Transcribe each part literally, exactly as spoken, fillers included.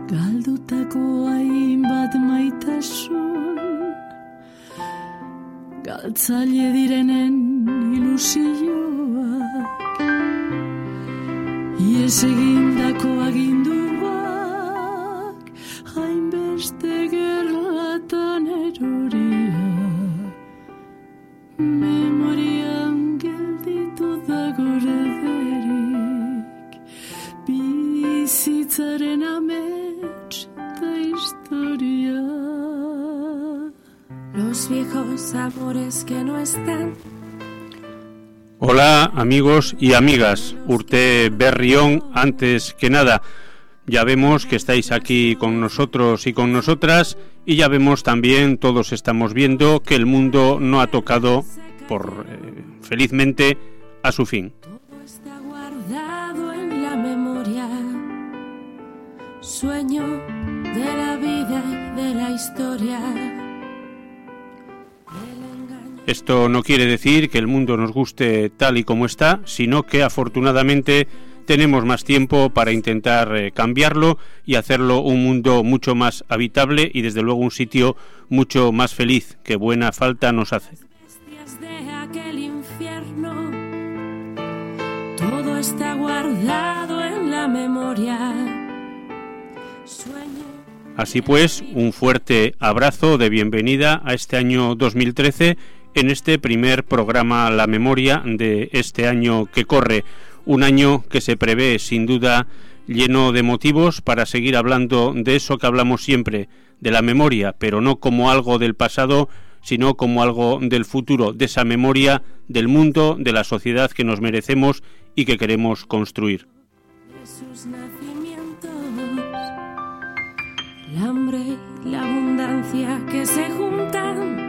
Galdutako hainbat maitasun, galtzaile direnen ilusioak, ies egindako aginduak, hainbeste gerlatan eroria, memorian gelditu da gorederik, bizitzaren amets da historia. Los viejos amores que no están. Hola amigos y amigas, Urte Berrión, antes que nada, ya vemos que estáis aquí con nosotros y con nosotras y ya vemos también, todos estamos viendo que el mundo no ha tocado, por eh, felizmente, a su fin. Todo está guardado en la memoria, sueño de la vida y de la historia. Esto no quiere decir que el mundo nos guste tal y como está, sino que afortunadamente tenemos más tiempo para intentar eh, cambiarlo y hacerlo un mundo mucho más habitable y desde luego un sitio mucho más feliz, que buena falta nos hace. De aquel infierno, todo está guardado en la memoria. Sueño. Así pues, un fuerte abrazo de bienvenida a este año dos mil trece, en este primer programa La Memoria de este año que corre, un año que se prevé sin duda lleno de motivos para seguir hablando de eso que hablamos siempre, de la memoria, pero no como algo del pasado, sino como algo del futuro, de esa memoria del mundo, de la sociedad que nos merecemos y que queremos construir. De sus nacimientos, el hambre y la abundancia que se juntan.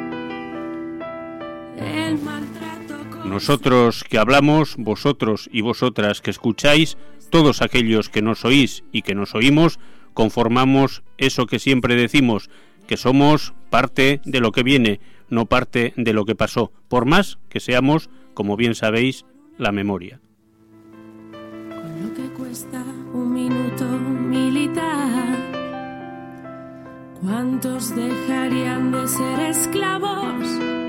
El maltrato con... Nosotros que hablamos, vosotros y vosotras que escucháis, todos aquellos que nos oís y que nos oímos, conformamos eso que siempre decimos, que somos parte de lo que viene, no parte de lo que pasó, por más que seamos, como bien sabéis, la memoria. Con lo que cuesta un minuto militar, ¿cuántos dejarían de ser esclavos?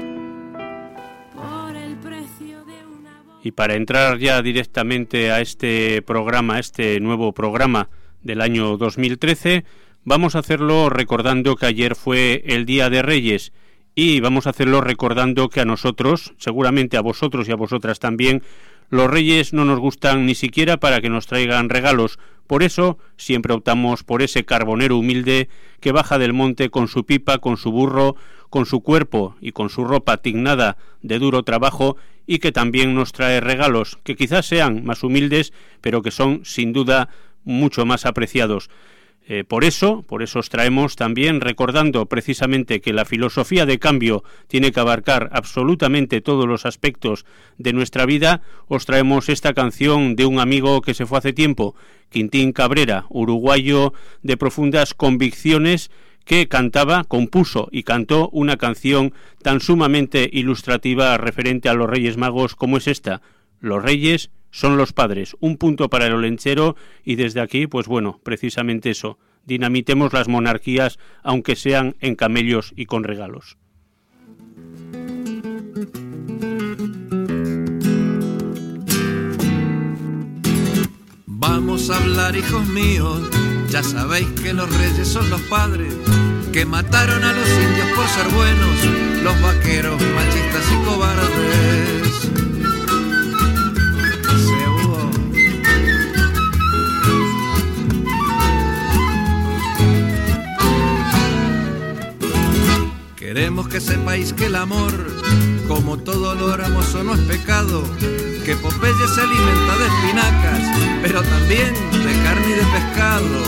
Y para entrar ya directamente a este programa, a este nuevo programa del año dos mil trece, vamos a hacerlo recordando que ayer fue el Día de Reyes y vamos a hacerlo recordando que a nosotros, seguramente a vosotros y a vosotras también, los Reyes no nos gustan ni siquiera para que nos traigan regalos. Por eso siempre optamos por ese carbonero humilde que baja del monte con su pipa, con su burro, con su cuerpo y con su ropa tignada de duro trabajo y que también nos trae regalos que quizás sean más humildes, pero que son sin duda mucho más apreciados. Eh, por eso, por eso os traemos también recordando precisamente que la filosofía de cambio tiene que abarcar absolutamente todos los aspectos de nuestra vida, os traemos esta canción de un amigo que se fue hace tiempo, Quintín Cabrera, uruguayo de profundas convicciones, que cantaba, compuso y cantó una canción tan sumamente ilustrativa referente a los Reyes Magos como es esta: Los Reyes son los padres, un punto para el olenchero y desde aquí, pues bueno, precisamente eso, dinamitemos las monarquías aunque sean en camellos y con regalos. Vamos a hablar, hijos míos, ya sabéis que los reyes son los padres, que mataron a los indios por ser buenos, los vaqueros, machistas y cobardes. Se hubo. Queremos que sepáis que el amor, como todo lo hermoso, no es pecado, que Popeye se alimenta de espinacas, pero también de carne y de pescado.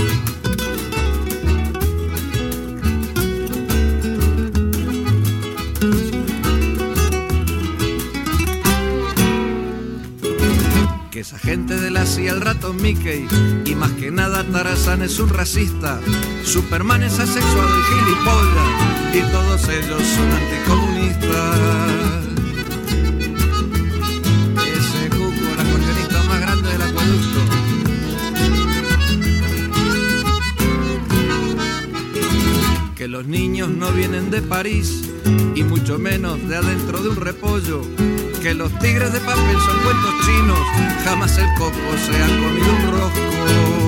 Que esa gente de la C I A, el ratón Mickey y más que nada Tarzán es un racista, Superman es asexuado y gilipollas, y todos ellos son anticomunistas. Ese cuco, el acordeonista más grande del acueducto. que los niños no vienen de París y mucho menos de adentro de un repollo, que los tigres de papel son cuentos chinos, jamás el coco se ha comido un rosco.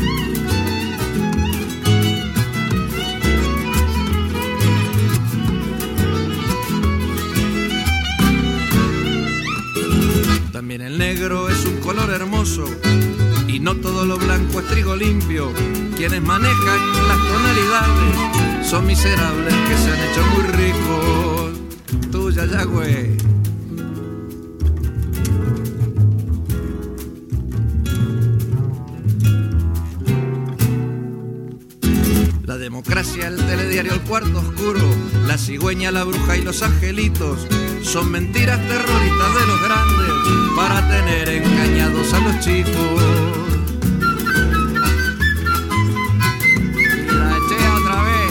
También el negro es un color hermoso y no todo lo blanco es trigo limpio. Quienes manejan las tonalidades son miserables que se han hecho muy ricos. Tuya ya, güey. La democracia, el telediario, el cuarto oscuro, la cigüeña, la bruja y los angelitos son mentiras terroristas de los grandes para tener engañados a los chicos. Y la eché otra vez.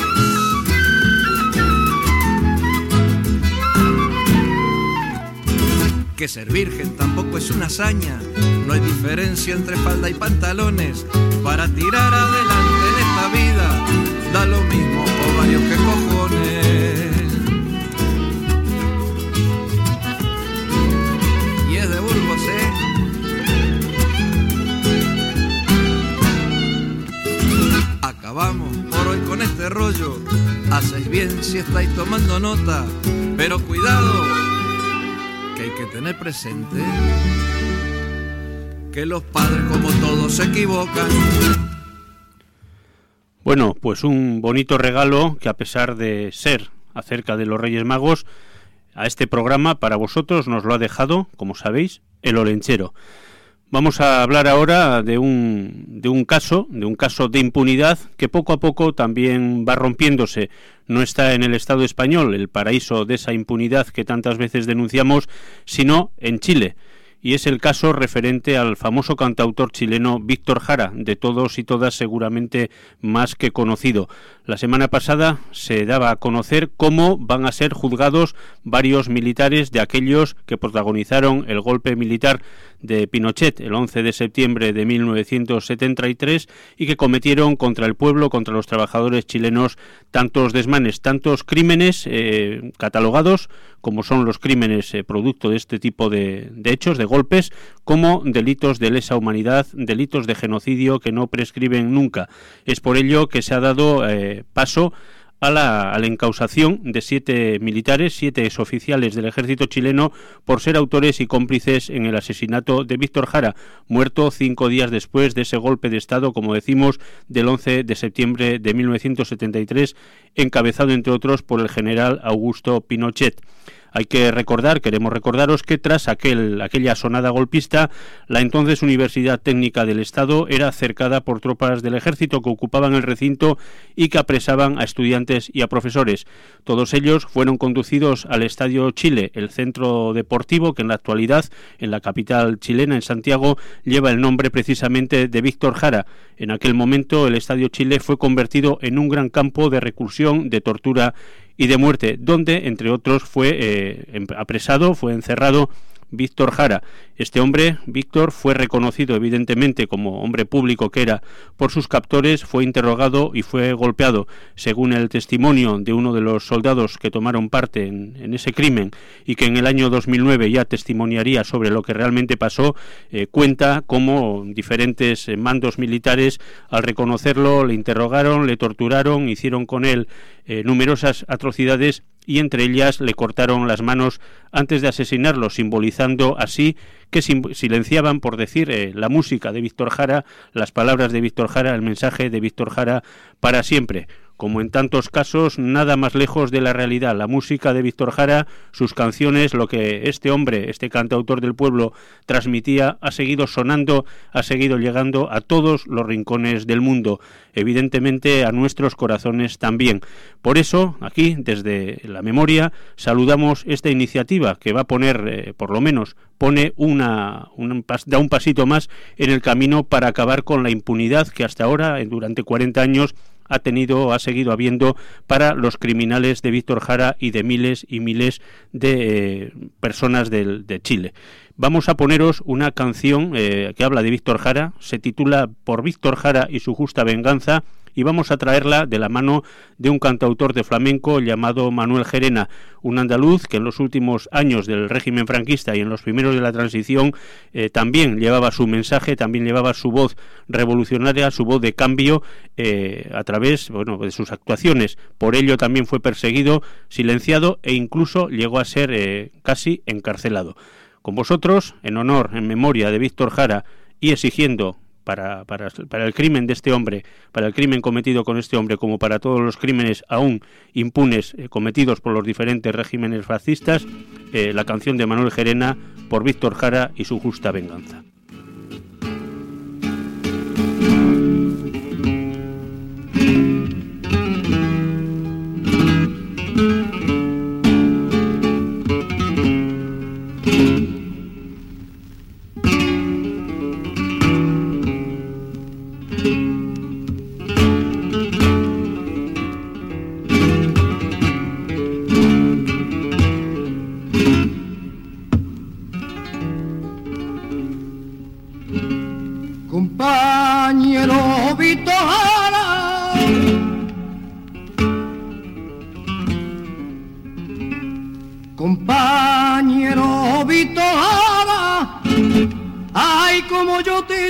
Que ser virgen tampoco es una hazaña, no hay diferencia entre falda y pantalones. Para tirar adelante en esta vida da lo mismo ovarios que cojones. Y es de Burgos, ¿eh? Acabamos por hoy con este rollo. Hacéis bien si estáis tomando nota, pero cuidado, que hay que tener presente que los padres como todos se equivocan. Bueno, pues un bonito regalo que, a pesar de ser acerca de los Reyes Magos, a este programa para vosotros nos lo ha dejado, como sabéis, el Olenchero. Vamos a hablar ahora de un, de un caso, de un caso de impunidad que poco a poco también va rompiéndose. No está en el Estado español, el paraíso de esa impunidad que tantas veces denunciamos, sino en Chile. Y es el caso referente al famoso cantautor chileno Víctor Jara, de todos y todas seguramente más que conocido. La semana pasada se daba a conocer cómo van a ser juzgados varios militares de aquellos que protagonizaron el golpe militar de Pinochet el once de septiembre de mil novecientos setenta y tres y que cometieron contra el pueblo, contra los trabajadores chilenos, tantos desmanes, tantos crímenes eh, catalogados como son los crímenes eh, producto de este tipo de, de hechos, de golpes, como delitos de lesa humanidad, delitos de genocidio que no prescriben nunca. Es por ello que se ha dado eh, paso a la, a la encausación de siete militares, siete exoficiales del ejército chileno, por ser autores y cómplices en el asesinato de Víctor Jara, muerto cinco días después de ese golpe de Estado, como decimos, del once de septiembre de mil novecientos setenta y tres, encabezado, entre otros, por el general Augusto Pinochet. Hay que recordar, queremos recordaros que tras aquel, aquella sonada golpista, la entonces Universidad Técnica del Estado era cercada por tropas del ejército que ocupaban el recinto y que apresaban a estudiantes y a profesores. Todos ellos fueron conducidos al Estadio Chile, el centro deportivo que en la actualidad, en la capital chilena, en Santiago, lleva el nombre precisamente de Víctor Jara. En aquel momento el Estadio Chile fue convertido en un gran campo de reclusión, de tortura y de muerte, donde, entre otros, fue eh, apresado, fue encerrado Víctor Jara. Este hombre, Víctor, fue reconocido evidentemente como hombre público que era por sus captores, fue interrogado y fue golpeado. Según el testimonio de uno de los soldados que tomaron parte en, en ese crimen y que en el año dos mil nueve ya testimoniaría sobre lo que realmente pasó, eh, cuenta cómo diferentes eh, mandos militares, al reconocerlo, le interrogaron, le torturaron, hicieron con él eh, numerosas atrocidades y entre ellas le cortaron las manos antes de asesinarlo, simbolizando así que silenciaban, por decir, eh, la música de Víctor Jara, las palabras de Víctor Jara, el mensaje de Víctor Jara para siempre. Como en tantos casos, nada más lejos de la realidad. La música de Víctor Jara, sus canciones, lo que este hombre, este cantautor del pueblo, transmitía, ha seguido sonando, ha seguido llegando a todos los rincones del mundo, evidentemente a nuestros corazones también. Por eso, aquí, desde la memoria, saludamos esta iniciativa que va a poner, eh, por lo menos, pone una, un, da un pasito más en el camino para acabar con la impunidad que hasta ahora, durante cuarenta años, ha tenido, ha seguido habiendo para los criminales de Víctor Jara y de miles y miles de eh, personas de, de Chile. Vamos a poneros una canción eh, que habla de Víctor Jara, se titula Por Víctor Jara y su justa venganza, y vamos a traerla de la mano de un cantautor de flamenco llamado Manuel Gerena, un andaluz que en los últimos años del régimen franquista y en los primeros de la transición eh, también llevaba su mensaje, también llevaba su voz revolucionaria, su voz de cambio eh, a través, bueno, de sus actuaciones. Por ello también fue perseguido, silenciado e incluso llegó a ser eh, casi encarcelado. Con vosotros, en honor, en memoria de Víctor Jara y exigiendo Para, para, para el crimen de este hombre, para el crimen cometido con este hombre, como para todos los crímenes aún impunes eh, cometidos por los diferentes regímenes fascistas, eh, la canción de Manuel Gerena por Víctor Jara y su justa venganza. Compañero Víctor Jara, compañero Víctor Jara, ay como yo te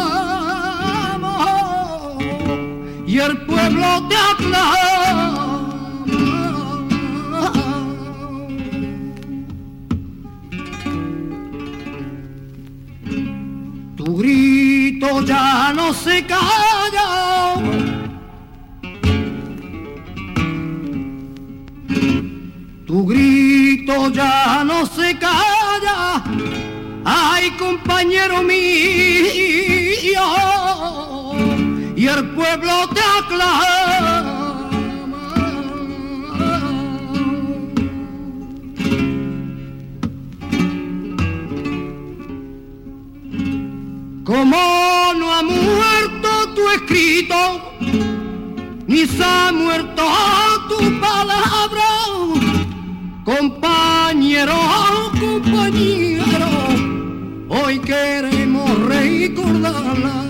llamo y el pueblo te aclama. Tu grito ya no se calla, tu grito ya no se calla, ay compañero mío, y el pueblo te aclama. Como no ha muerto tu escrito, ni se ha muerto tu palabra, compañero, compañero, hoy queremos recordarla.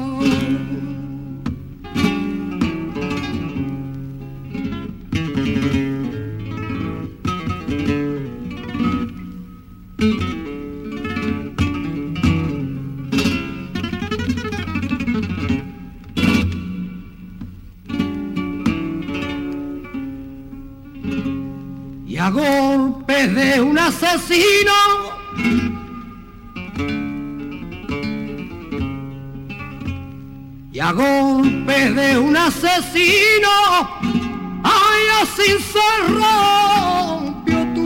Y a golpes de un asesino y a golpes de un asesino, ay, así se rompió tu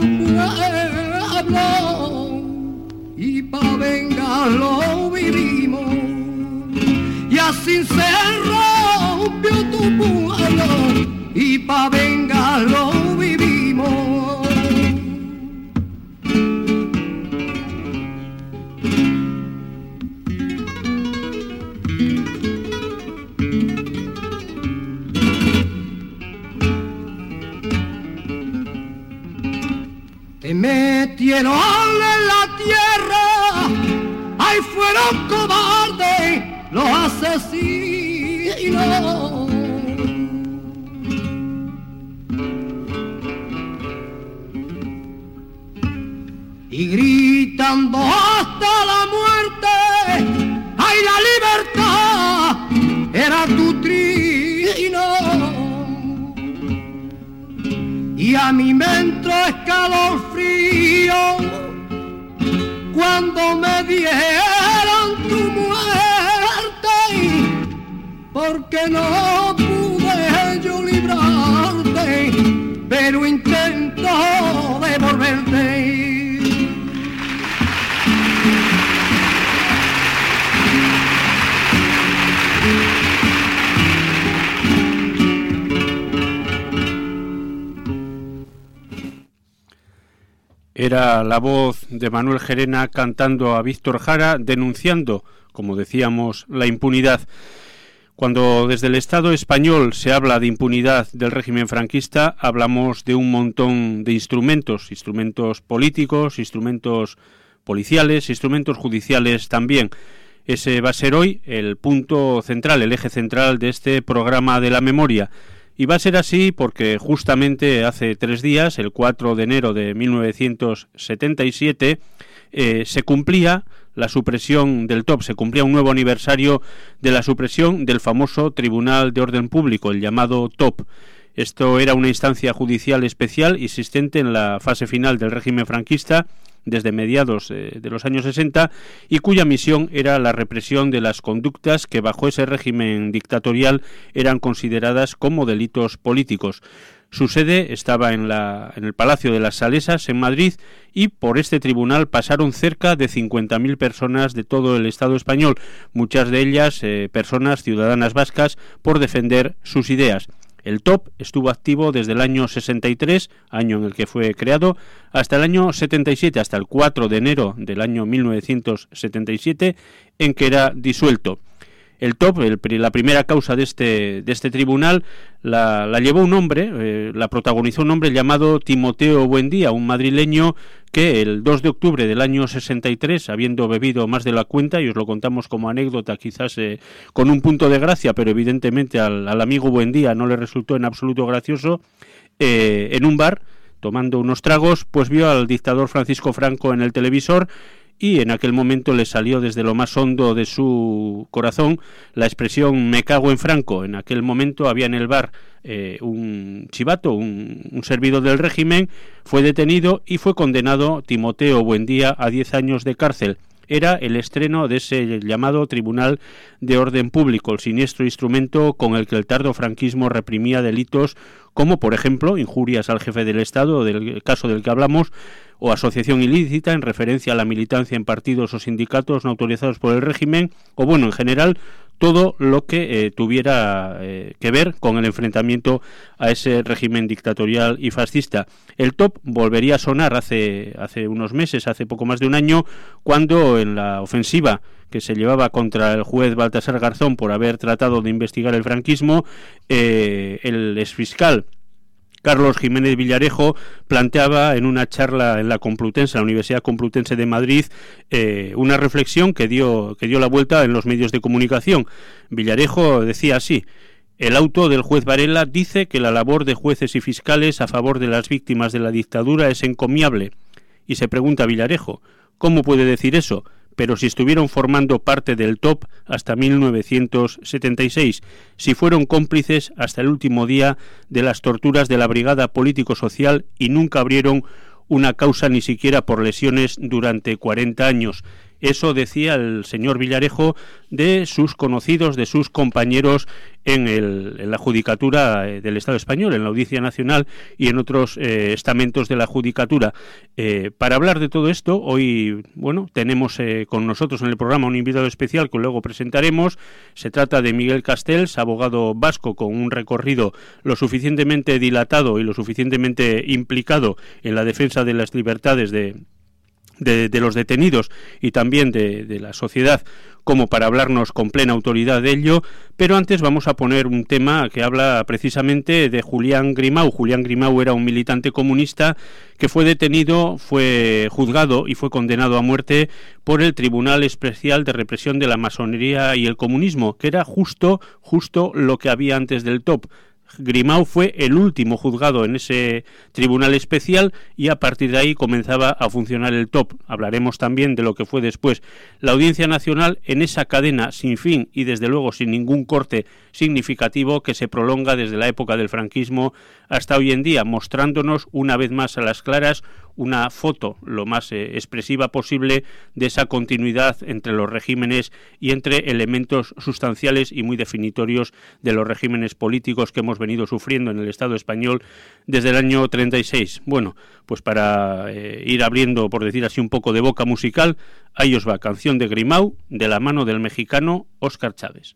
pueblo y pa' vengarlo vivimos, y así se rompió tu pueblo y pa' vengarlo vivimos. Te metieron en la tierra, ahí fueron cobardes los asesinos. Y gritando hasta la muerte, ay, la libertad era tu trino. Y a mí me entró escalofrío cuando me dieron tu muerte, porque no pude yo librarte, pero intento devolverte. Era la voz de Manuel Gerena cantando a Víctor Jara, denunciando, como decíamos, la impunidad. Cuando desde el Estado español se habla de impunidad del régimen franquista, hablamos de un montón de instrumentos, instrumentos políticos, instrumentos policiales, instrumentos judiciales también. Ese va a ser hoy el punto central, el eje central de este programa de la memoria. Y va a ser así porque justamente hace tres días, el cuatro de enero de mil novecientos setenta y siete, eh, se cumplía la supresión del T O P, se cumplía un nuevo aniversario de la supresión del famoso Tribunal de Orden Público, el llamado T O P. Esto era una instancia judicial especial existente en la fase final del régimen franquista desde mediados eh, de los años sesenta y cuya misión era la represión de las conductas que bajo ese régimen dictatorial eran consideradas como delitos políticos. Su sede estaba en, la, en el Palacio de las Salesas, en Madrid, y por este tribunal pasaron cerca de cincuenta mil personas de todo el Estado español, muchas de ellas eh, personas ciudadanas vascas, por defender sus ideas. El T O P estuvo activo desde el año sesenta y tres, año en el que fue creado, hasta el año setenta y siete, hasta el cuatro de enero del año mil novecientos setenta y siete, en que era disuelto. El T O P, el, la primera causa de este, de este tribunal, la, la llevó un hombre, eh, la protagonizó un hombre llamado Timoteo Buendía, un madrileño que el dos de octubre del año sesenta y tres, habiendo bebido más de la cuenta, y os lo contamos como anécdota, quizás eh, con un punto de gracia, pero evidentemente al, al amigo Buendía no le resultó en absoluto gracioso, eh, en un bar, tomando unos tragos, pues vio al dictador Francisco Franco en el televisor, y en aquel momento le salió desde lo más hondo de su corazón la expresión "me cago en Franco". En aquel momento había en el bar eh, un chivato, un, un servidor del régimen, fue detenido y fue condenado Timoteo Buendía a diez años de cárcel. Era el estreno de ese llamado Tribunal de Orden Público, el siniestro instrumento con el que el tardo franquismo reprimía delitos como, por ejemplo, injurias al jefe del Estado, del caso del que hablamos, o asociación ilícita en referencia a la militancia en partidos o sindicatos no autorizados por el régimen, o bueno, en general, todo lo que eh, tuviera eh, que ver con el enfrentamiento a ese régimen dictatorial y fascista. El T O P volvería a sonar hace, hace unos meses, hace poco más de un año, cuando en la ofensiva que se llevaba contra el juez Baltasar Garzón por haber tratado de investigar el franquismo, eh, el exfiscal Carlos Jiménez Villarejo planteaba en una charla en la Complutense, en la Universidad Complutense de Madrid, eh, una reflexión que dio, que dio la vuelta en los medios de comunicación. Villarejo decía así: el auto del juez Varela dice que la labor de jueces y fiscales a favor de las víctimas de la dictadura es encomiable. Y se pregunta Villarejo, ¿cómo puede decir eso? Pero si estuvieron formando parte del T O P hasta mil novecientos setenta y seis, si fueron cómplices hasta el último día de las torturas de la Brigada Político-Social y nunca abrieron una causa ni siquiera por lesiones durante cuarenta años. Eso decía el señor Villarejo de sus conocidos, de sus compañeros en, el, en la judicatura del Estado español, en la Audiencia Nacional y en otros eh, estamentos de la judicatura. Eh, para hablar de todo esto, hoy bueno tenemos eh, con nosotros en el programa un invitado especial que luego presentaremos. Se trata de Miguel Castells, abogado vasco con un recorrido lo suficientemente dilatado y lo suficientemente implicado en la defensa de las libertades de De, de los detenidos y también de, de la sociedad como para hablarnos con plena autoridad de ello, pero antes vamos a poner un tema que habla precisamente de Julián Grimau. Julián Grimau era un militante comunista que fue detenido, fue juzgado y fue condenado a muerte por el Tribunal Especial de Represión de la Masonería y el Comunismo, que era justo, justo lo que había antes del T O P. Grimau fue el último juzgado en ese tribunal especial y a partir de ahí comenzaba a funcionar el T O P. Hablaremos también de lo que fue después la Audiencia Nacional en esa cadena sin fin y desde luego sin ningún corte significativo que se prolonga desde la época del franquismo hasta hoy en día, mostrándonos una vez más a las claras una foto lo más eh, expresiva posible de esa continuidad entre los regímenes y entre elementos sustanciales y muy definitorios de los regímenes políticos que hemos venido sufriendo en el Estado español desde el año treinta y seis. Bueno, pues para eh, ir abriendo, por decir así, un poco de boca musical, ahí os va, canción de Grimau, de la mano del mexicano Óscar Chávez.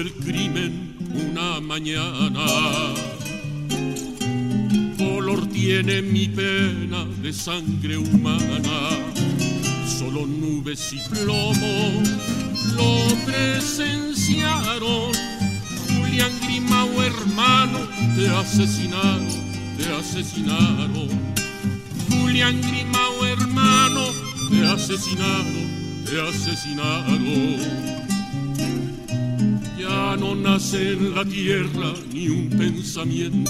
el crimen una mañana. Color tiene mi pena de sangre humana, solo nubes y plomo lo presenciaron. Julián Grimao, hermano, te asesinaron, te asesinaron. Julián Grimao, hermano, te asesinaron, te asesinaron. Ya no nace en la tierra ni un pensamiento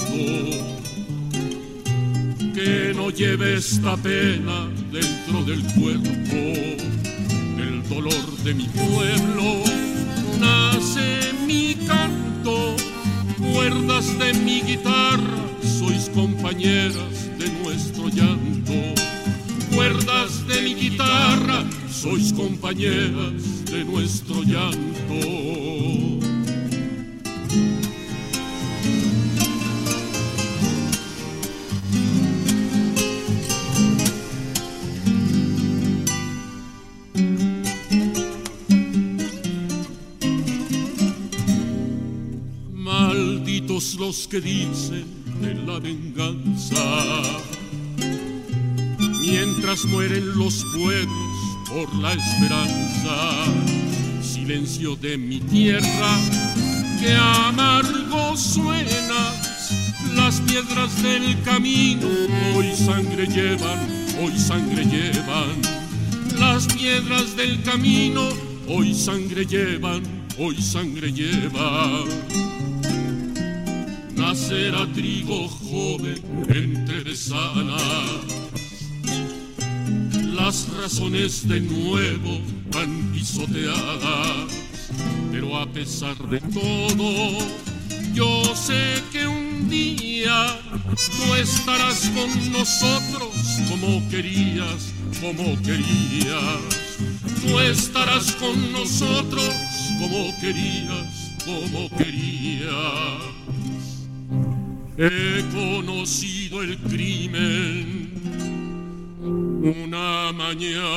que no lleve esta pena dentro del cuerpo. El dolor de mi pueblo nace mi canto, cuerdas de mi guitarra, sois compañeras de nuestro llanto. Cuerdas de mi guitarra, sois compañeras de nuestro llanto. Malditos los que dicen de la venganza, mientras mueren los pueblos por la esperanza. Silencio de mi tierra, que amargo suenas. Las piedras del camino hoy sangre llevan, hoy sangre llevan. Las piedras del camino hoy sangre llevan, hoy sangre llevan. Nacerá trigo joven entre desanas, las razones de nuevo van pisoteadas, pero a pesar de todo, yo sé que un día tú estarás con nosotros como querías, como querías. Tú estarás con nosotros como querías, como querías. He conocido el crimen una mañana.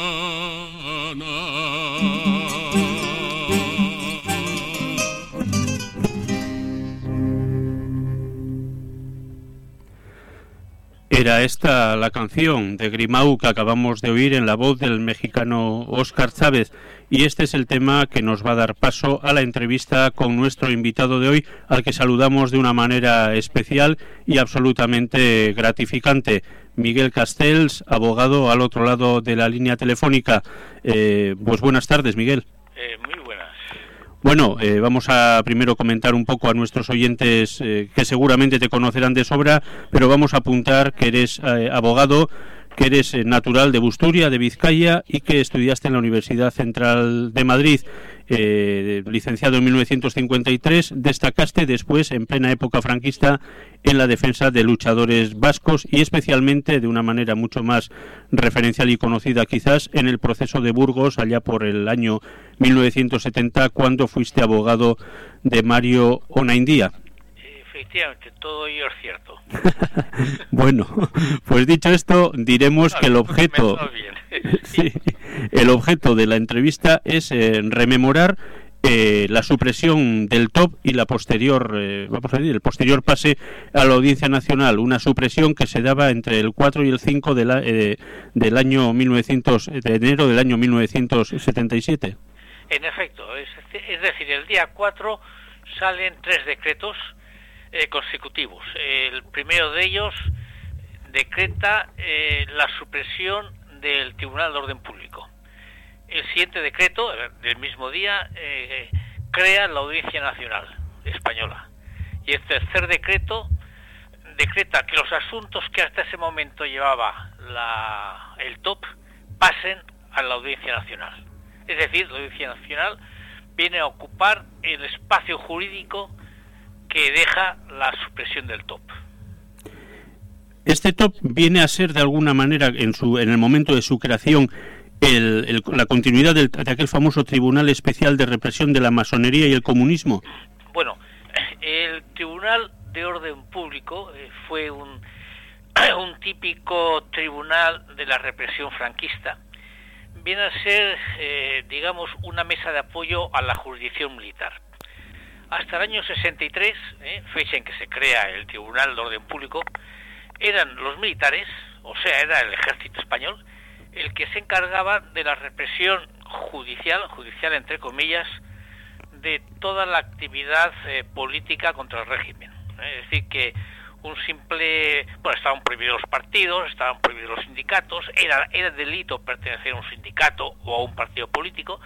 Era esta la canción de Grimao que acabamos de oír en la voz del mexicano Óscar Chávez, y este es el tema que nos va a dar paso a la entrevista con nuestro invitado de hoy, al que saludamos de una manera especial y absolutamente gratificante. Miguel Castells, abogado al otro lado de la línea telefónica. Eh, pues buenas tardes, Miguel. Eh, muy buenas. Bueno, eh, vamos a primero comentar un poco a nuestros oyentes eh, que seguramente te conocerán de sobra, pero vamos a apuntar que eres eh, abogado, que eres eh, natural de Busturia, de Vizcaya, y que estudiaste en la Universidad Central de Madrid, eh, licenciado en mil novecientos cincuenta y tres, destacaste después, en plena época franquista, en la defensa de luchadores vascos y especialmente, de una manera mucho más referencial y conocida quizás, en el proceso de Burgos, allá por el año mil novecientos setenta, cuando fuiste abogado de Mario Onaindia. Efectivamente, todo ello es cierto. Bueno, pues dicho esto, diremos no, que el objeto, sí, el objeto de la entrevista es eh, rememorar eh, la supresión del T O P y la posterior, eh, vamos a decir, el posterior pase a la Audiencia Nacional, una supresión que se daba entre el cuatro y el cinco de la, eh, del año mil novecientos, de enero del año mil novecientos setenta y siete. En efecto, es, es decir, el día cuatro salen tres decretos Eh, consecutivos. El primero de ellos decreta eh, la supresión del Tribunal de Orden Público. El siguiente decreto, del mismo día, eh, crea la Audiencia Nacional Española. Y el tercer decreto decreta que los asuntos que hasta ese momento llevaba la, el T O P pasen a la Audiencia Nacional. Es decir, la Audiencia Nacional viene a ocupar el espacio jurídico que deja la supresión del T O P. Este T O P viene a ser de alguna manera, en su en el momento de su creación, el, el, la continuidad del, de aquel famoso Tribunal Especial de Represión de la Masonería y el Comunismo. Bueno, el Tribunal de Orden Público eh, fue un, un típico tribunal de la represión franquista. Viene a ser, eh, digamos, una mesa de apoyo a la jurisdicción militar. hasta el año sesenta y tres, eh, fecha en que se crea el Tribunal de Orden Público, eran los militares, o sea, era el ejército español, el que se encargaba de la represión judicial, judicial entre comillas, de toda la actividad eh, política contra el régimen. ¿eh? Es decir, que un simple... Bueno, estaban prohibidos los partidos, estaban prohibidos los sindicatos, era, era delito pertenecer a un sindicato o a un partido político,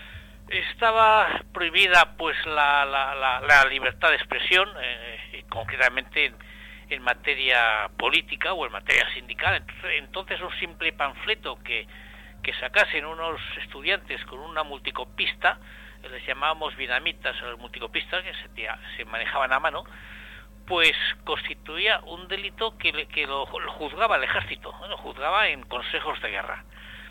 estaba prohibida pues la, la, la, la libertad de expresión, eh, concretamente en, en materia política o en materia sindical. Entonces, entonces un simple panfleto que, que sacasen unos estudiantes con una multicopista, les llamábamos dinamitas a los multicopistas, que se, se manejaban a mano, pues constituía un delito que, que lo, lo juzgaba el ejército, lo juzgaba en consejos de guerra.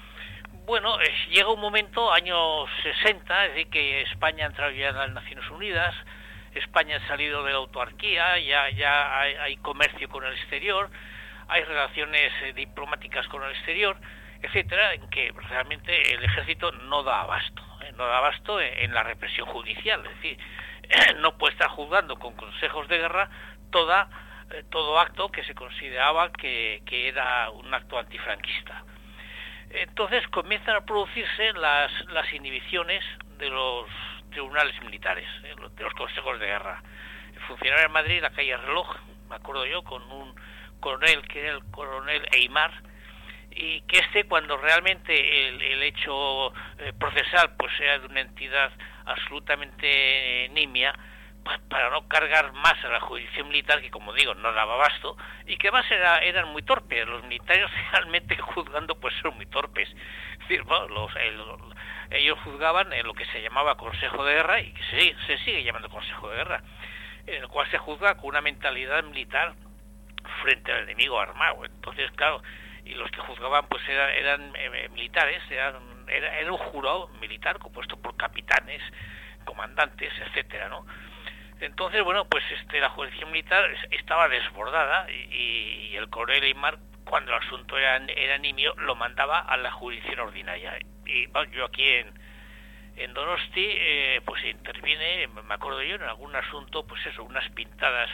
Bueno, eh, llega un momento, años sesenta, es decir, que España ha entrado ya en las Naciones Unidas, España ha salido de la autarquía, ya, ya hay, hay comercio con el exterior, hay relaciones eh, diplomáticas con el exterior, etcétera, en que realmente el ejército no da abasto, eh, no da abasto en, en la represión judicial, es decir, eh, no puede estar juzgando con consejos de guerra toda, eh, todo acto que se consideraba que, que era un acto antifranquista. Entonces comienzan a producirse las, las inhibiciones de los tribunales militares, eh, de los consejos de guerra. Funcionaba en Madrid la calle Reloj, me acuerdo yo, con un coronel que era el coronel Eymar, y que este, cuando realmente el, el hecho eh, procesal pues era de una entidad absolutamente eh, nimia, pues, para no cargar más a la jurisdicción militar, que como digo no daba abasto, y que además era, eran muy torpes, los militares realmente juzgando pues son muy torpes, es decir, bueno, los, el, ellos juzgaban en lo que se llamaba Consejo de Guerra, y que se, se sigue llamando Consejo de Guerra, en el cual se juzga con una mentalidad militar frente al enemigo armado. Entonces, claro, y los que juzgaban pues eran, eran eh, militares, eran, era, era un jurado militar compuesto por capitanes, comandantes, etcétera, ¿no? Entonces, bueno, pues este la jurisdicción militar estaba desbordada, y, y el coronel Eymar, cuando el asunto era, era nimio, lo mandaba a la jurisdicción ordinaria. Y bueno, yo aquí en, en Donosti, eh, pues interviene, me acuerdo yo, en algún asunto, pues eso, unas pintadas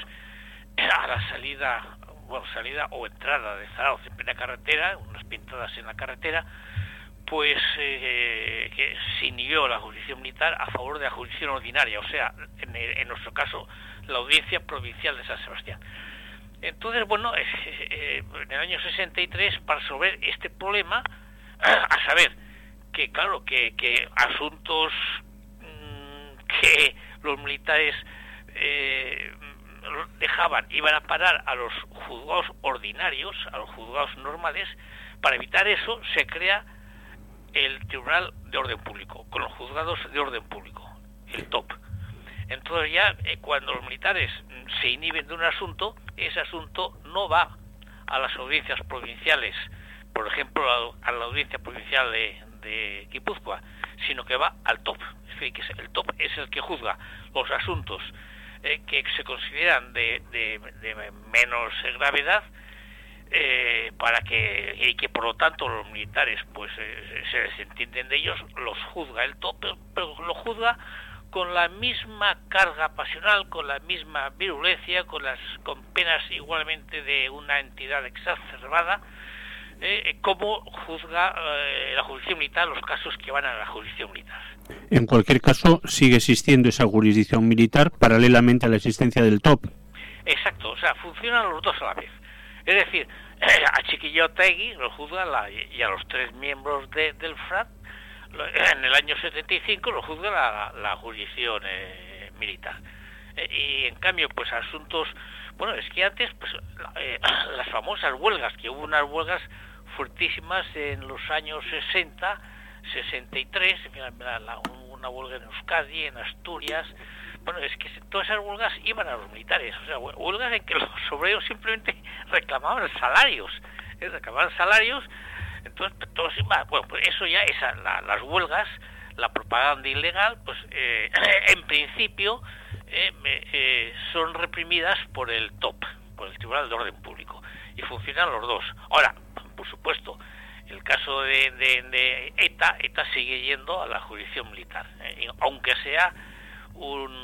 a la salida, bueno, salida o entrada de Zarauz en plena carretera, unas pintadas en la carretera, pues eh, que se inhibió la jurisdicción militar a favor de la jurisdicción ordinaria, o sea, en, en nuestro caso, la Audiencia Provincial de San Sebastián. Entonces, bueno, eh, eh, en el año sesenta y tres, para resolver este problema, a saber, que claro, que, que asuntos mmm, que los militares eh, dejaban, iban a parar a los juzgados ordinarios, a los juzgados normales, para evitar eso, se crea el Tribunal de Orden Público, con los juzgados de orden público, el T O P. Entonces ya eh, cuando los militares se inhiben de un asunto, ese asunto no va a las audiencias provinciales, por ejemplo a, a la audiencia provincial de, de Guipúzcoa, sino que va al T O P. Es decir, que el T O P es el que juzga los asuntos eh, que se consideran de, de, de menos gravedad, Eh, para que y que por lo tanto los militares pues eh, se desentienden de ellos, los juzga el T O P, pero, pero lo juzga con la misma carga pasional, con la misma virulencia, con las con penas igualmente de una entidad exacerbada, eh, como juzga eh, la jurisdicción militar los casos que van a la jurisdicción militar. En cualquier caso, sigue existiendo esa jurisdicción militar paralelamente a la existencia del T O P. Exacto, o sea, funcionan los dos a la vez. Es decir, a Chiquillo Otegui lo juzga la, y a los tres miembros de, del F R A T, en el año setenta y cinco lo juzga la, la jurisdicción eh, militar. Eh, y en cambio, pues asuntos, bueno, es que antes, pues eh, las famosas huelgas, que hubo unas huelgas fuertísimas en los años sesenta, sesenta y tres, mira, la, una huelga en Euskadi, en Asturias. Bueno, es que todas esas huelgas iban a los militares, o sea, huelgas en que los obreros simplemente reclamaban salarios, ¿eh? reclamaban salarios, entonces todos iban, bueno, pues eso ya, esa, la, las huelgas, la propaganda ilegal, pues eh, en principio eh, eh, son reprimidas por el T O P, por el Tribunal de Orden Público, y funcionan los dos. Ahora, por supuesto, el caso de, de, de ETA, ETA sigue yendo a la jurisdicción militar, ¿eh? aunque sea un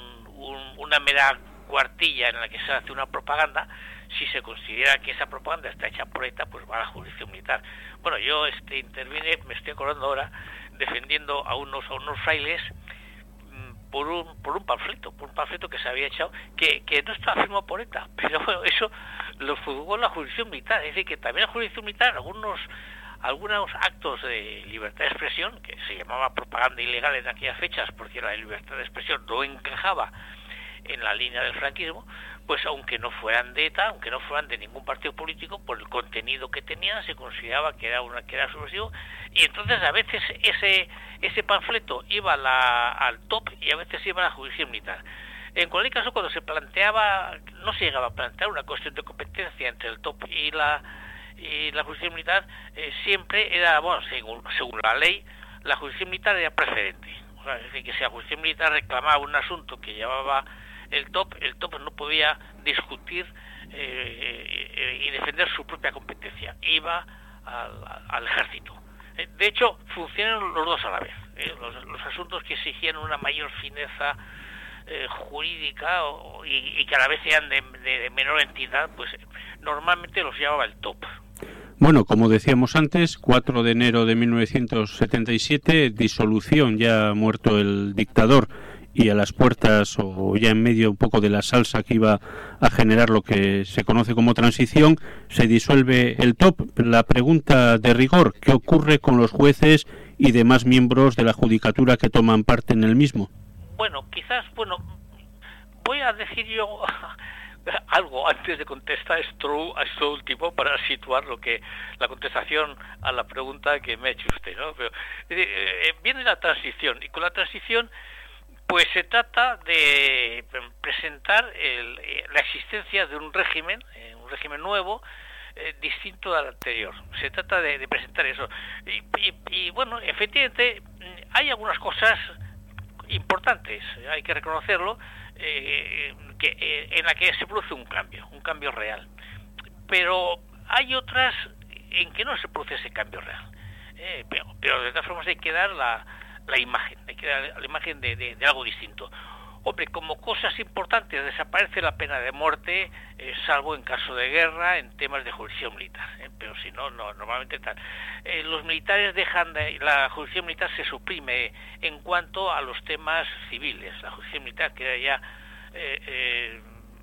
un, una mera cuartilla en la que se hace una propaganda, si se considera que esa propaganda está hecha por ETA, pues va a la jurisdicción militar. Bueno, yo este intervine, me estoy acordando ahora, defendiendo a unos a unos frailes mmm, por un por un panfleto, por un panfleto que se había echado, que, que no estaba firmado por ETA, pero bueno, eso lo juzgó la jurisdicción militar. Es decir, que también la jurisdicción militar, algunos algunos actos de libertad de expresión, que se llamaba propaganda ilegal en aquellas fechas, porque la libertad de expresión no encajaba en la línea del franquismo, pues aunque no fueran de ETA, aunque no fueran de ningún partido político, por el contenido que tenían se consideraba que era una que era subversivo, y entonces a veces ese ese panfleto iba a la, al top y a veces iba a la jurisdicción militar. En cualquier caso, cuando se planteaba, no se llegaba a plantear una cuestión de competencia entre el top y la y la jurisdicción militar, eh, siempre era, bueno, según, según la ley, la jurisdicción militar era preferente. O sea, es decir, que si la jurisdicción militar reclamaba un asunto que llevaba el top, el top no podía discutir eh, eh, y defender su propia competencia, iba al, al ejército. Eh, de hecho, funcionan los dos a la vez. Eh, los, los asuntos que exigían una mayor fineza eh, jurídica o, y, y que a la vez eran de, de, de menor entidad, pues normalmente los llevaba el top. Bueno, como decíamos antes, cuatro de enero de mil novecientos setenta y siete, disolución, ya muerto el dictador y a las puertas o ya en medio un poco de la salsa que iba a generar lo que se conoce como transición, se disuelve el top. La pregunta de rigor, ¿qué ocurre con los jueces y demás miembros de la judicatura que toman parte en el mismo? Bueno, quizás, bueno, voy a decir yo algo antes de contestar esto, a esto último, para situar lo que la contestación a la pregunta que me ha hecho usted, ¿no? Pero, eh, viene la transición, y con la transición pues se trata de presentar el, la existencia de un régimen, eh, un régimen nuevo, eh, distinto al anterior. Se trata de, de presentar eso. Y, y, y bueno, efectivamente, hay algunas cosas importantes, hay que reconocerlo, eh, que eh, en la que se produce un cambio, un cambio real. Pero hay otras en que no se produce ese cambio real. Eh, pero, pero de todas formas hay que dar la la imagen, hay que dar la imagen de, de, de algo distinto. Hombre, como cosas importantes, desaparece la pena de muerte, eh, salvo en caso de guerra, en temas de jurisdicción militar, eh, pero si no, no, normalmente tal. Eh, los militares dejan, de, la jurisdicción militar se suprime en cuanto a los temas civiles. La jurisdicción militar queda ya eh, eh,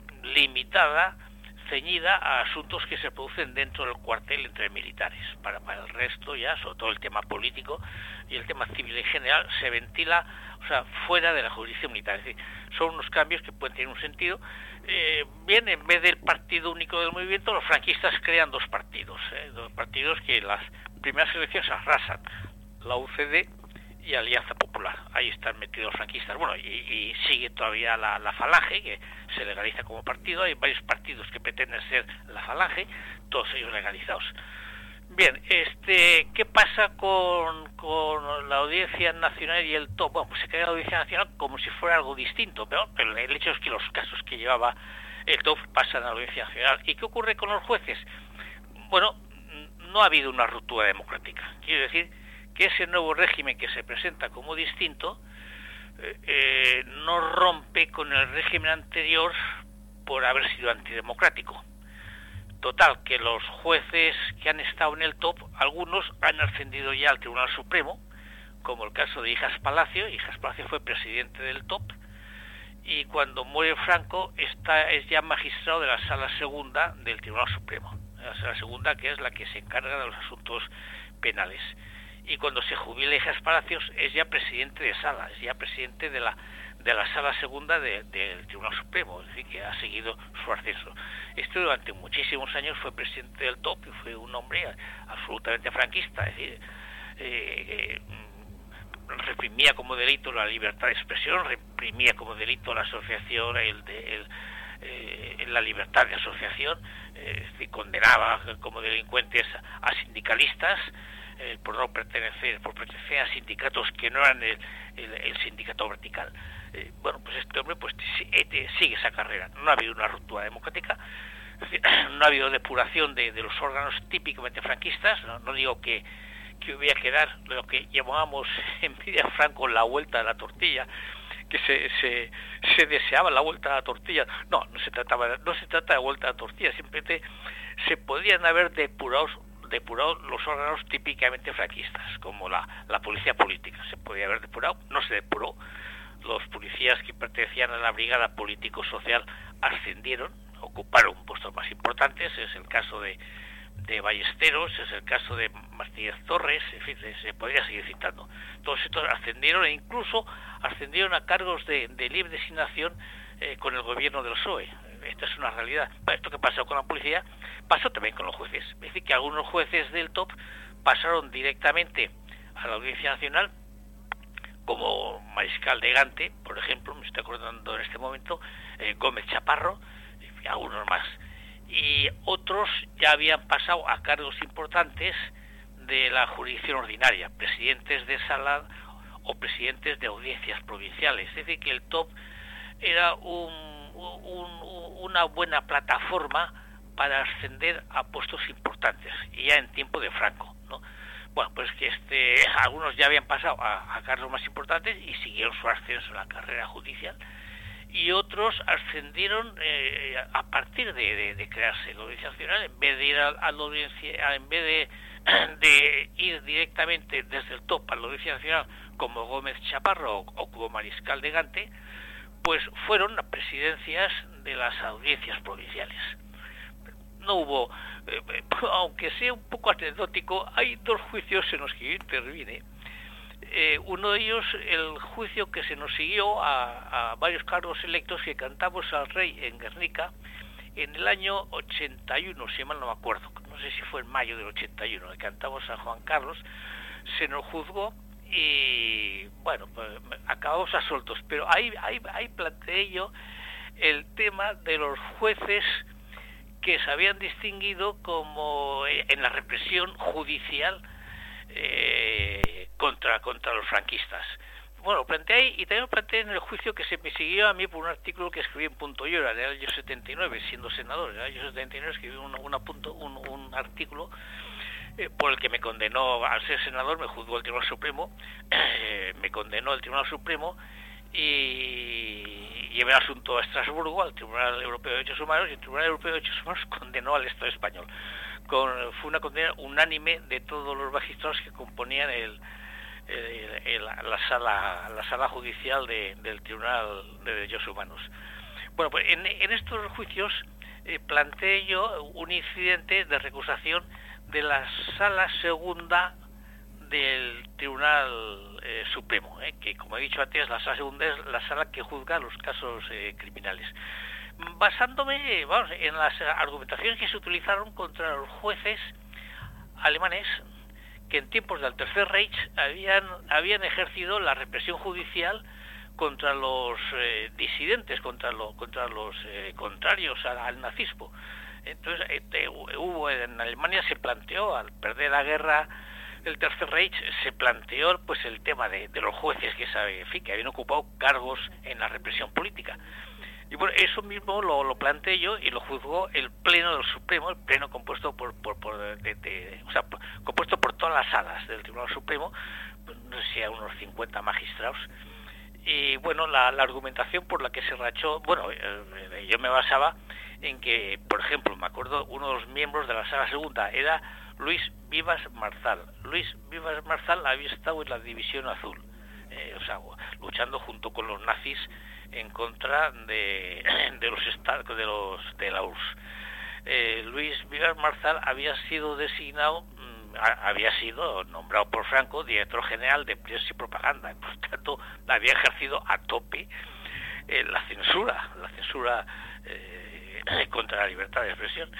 limitada, ceñida a asuntos que se producen dentro del cuartel entre militares. Para, para el resto ya, sobre todo el tema político y el tema civil en general, se ventila, o sea, fuera de la jurisdicción militar. Es decir, son unos cambios que pueden tener un sentido. Eh, bien, en vez del partido único del movimiento, los franquistas crean dos partidos, eh, dos partidos que en las primeras elecciones arrasan, la U C D y Alianza Popular. Ahí están metidos los franquistas. Bueno, y, y sigue todavía la, la Falange, que se legaliza como partido. Hay varios partidos que pretenden ser la Falange, todos ellos legalizados. Bien, este, ¿qué pasa con, con la Audiencia Nacional y el top? Bueno, pues se crea la Audiencia Nacional como si fuera algo distinto, pero el, el hecho es que los casos que llevaba el top pasan a la Audiencia Nacional. ¿Y qué ocurre con los jueces? Bueno, no ha habido una ruptura democrática. Quiero decir que ese nuevo régimen que se presenta como distinto eh, eh, no rompe con el régimen anterior por haber sido antidemocrático. Total, que los jueces que han estado en el top, algunos han ascendido ya al Tribunal Supremo, como el caso de Hijas Palacio. Hijas Palacio fue presidente del top, y cuando muere Franco está, es ya magistrado de la Sala Segunda del Tribunal Supremo. La Sala Segunda, que es la que se encarga de los asuntos penales. Y cuando se jubila Hijas Palacios es ya presidente de Sala, es ya presidente de la de la Sala Segunda de, de, del Tribunal Supremo, es decir, que ha seguido su ascenso. Este durante muchísimos años fue presidente del top y fue un hombre absolutamente franquista, es decir, eh, eh, reprimía como delito la libertad de expresión, reprimía como delito la asociación, el, de, el, eh, la libertad de asociación, eh, es decir, condenaba como delincuentes a sindicalistas, eh, por no pertenecer, por pertenecer a sindicatos que no eran el, el, el sindicato vertical. Eh, bueno, pues este hombre pues sigue esa carrera. No ha habido una ruptura democrática, no ha habido depuración de, de los órganos típicamente franquistas. No, no digo que, que hubiera que dar lo que llamábamos en Miriam Franco la vuelta a la tortilla, que se, se, se deseaba la vuelta a la tortilla. No, no se trataba, no se trata de vuelta a la tortilla, simplemente se podían haber depurado, depurado los órganos típicamente franquistas, como la, la policía política, se podía haber depurado, no se depuró. Los policías que pertenecían a la brigada político-social ascendieron, ocuparon puestos más importantes, es el caso de, de Ballesteros, es el caso de Martínez Torres, en fin, se podría seguir citando. Todos estos ascendieron e incluso ascendieron a cargos de, de libre designación eh, con el gobierno del P S O E. Esta es una realidad. Esto que pasó con la policía pasó también con los jueces. Es decir, que algunos jueces del T O P pasaron directamente a la Audiencia Nacional, como Mariscal de Gante, por ejemplo, me estoy acordando en este momento, eh, Gómez Chaparro, y algunos más. Y otros ya habían pasado a cargos importantes de la jurisdicción ordinaria, presidentes de sala o presidentes de audiencias provinciales. Es decir, que el T O P era un, un, una buena plataforma para ascender a puestos importantes, y ya en tiempo de Franco, ¿no? Bueno, pues que este algunos ya habían pasado a, a cargos más importantes y siguieron su ascenso en la carrera judicial, y otros ascendieron eh, a partir de, de, de crearse la Audiencia Nacional, en vez de ir a, a la audiencia, en vez de, de ir directamente desde el T O P a la Audiencia Nacional como Gómez Chaparro o, o como Mariscal de Gante, pues fueron a presidencias de las audiencias provinciales. No hubo, eh, aunque sea un poco anecdótico, hay dos juicios en los que yo intervine. Eh, uno de ellos, el juicio que se nos siguió a, a varios cargos electos que cantamos al rey en Guernica en el año ochenta y uno, si mal no me acuerdo, no sé si fue en mayo del ochenta y uno, que cantamos a Juan Carlos, se nos juzgó y, bueno, pues, acabamos absueltos. Pero ahí, ahí, ahí planteé yo el tema de los jueces que se habían distinguido como en la represión judicial eh, contra contra los franquistas. Bueno, lo planteé ahí, y también lo planteé en el juicio que se me siguió a mí por un artículo que escribí en Punto y Hora en el año setenta y nueve, siendo senador. En el año setenta y nueve escribí un, una punto, un, un artículo eh, por el que me condenó, al ser senador, me juzgó el Tribunal Supremo, eh, me condenó el Tribunal Supremo, y llevé el asunto a Estrasburgo, al Tribunal Europeo de Derechos Humanos, y el Tribunal Europeo de Derechos Humanos condenó al Estado español. Con, fue una condena unánime de todos los magistrados que componían el, el, el, la sala la sala judicial de, del Tribunal de Derechos Humanos. Bueno, pues en, en estos juicios eh, planteé yo un incidente de recusación de la sala segunda del Tribunal eh, Supremo, eh, que, como he dicho antes, la sala segunda es la sala que juzga los casos eh, criminales. Basándome, vamos, en las argumentaciones que se utilizaron contra los jueces alemanes que en tiempos del Tercer Reich habían habían ejercido la represión judicial contra los eh, disidentes, contra, lo, contra los eh, contrarios al, al nazismo. Entonces, eh, hubo en Alemania se planteó, al perder la guerra el Tercer Reich, se planteó pues el tema de, de los jueces que, sabe, en fin, que habían ocupado cargos en la represión política. Y bueno, eso mismo lo, lo planteé yo y lo juzgó el Pleno del Supremo, el Pleno compuesto por, por, por de, de, o sea, compuesto por todas las salas del Tribunal Supremo, pues, no sé si a unos cincuenta magistrados. Y bueno, la, la argumentación por la que se rachó, bueno, eh, yo me basaba en que, por ejemplo, me acuerdo, uno de los miembros de la sala segunda era Luis Vivas Marzal. Luis Vivas Marzal había estado en la División Azul, eh, o sea, luchando junto con los nazis en contra de, de los estados de los de la U R S S. Eh, Luis Vivas Marzal había sido designado, mmm, a, había sido nombrado por Franco director general de prensa y propaganda, por tanto había ejercido a tope eh, la censura, la censura eh, contra la libertad de expresión.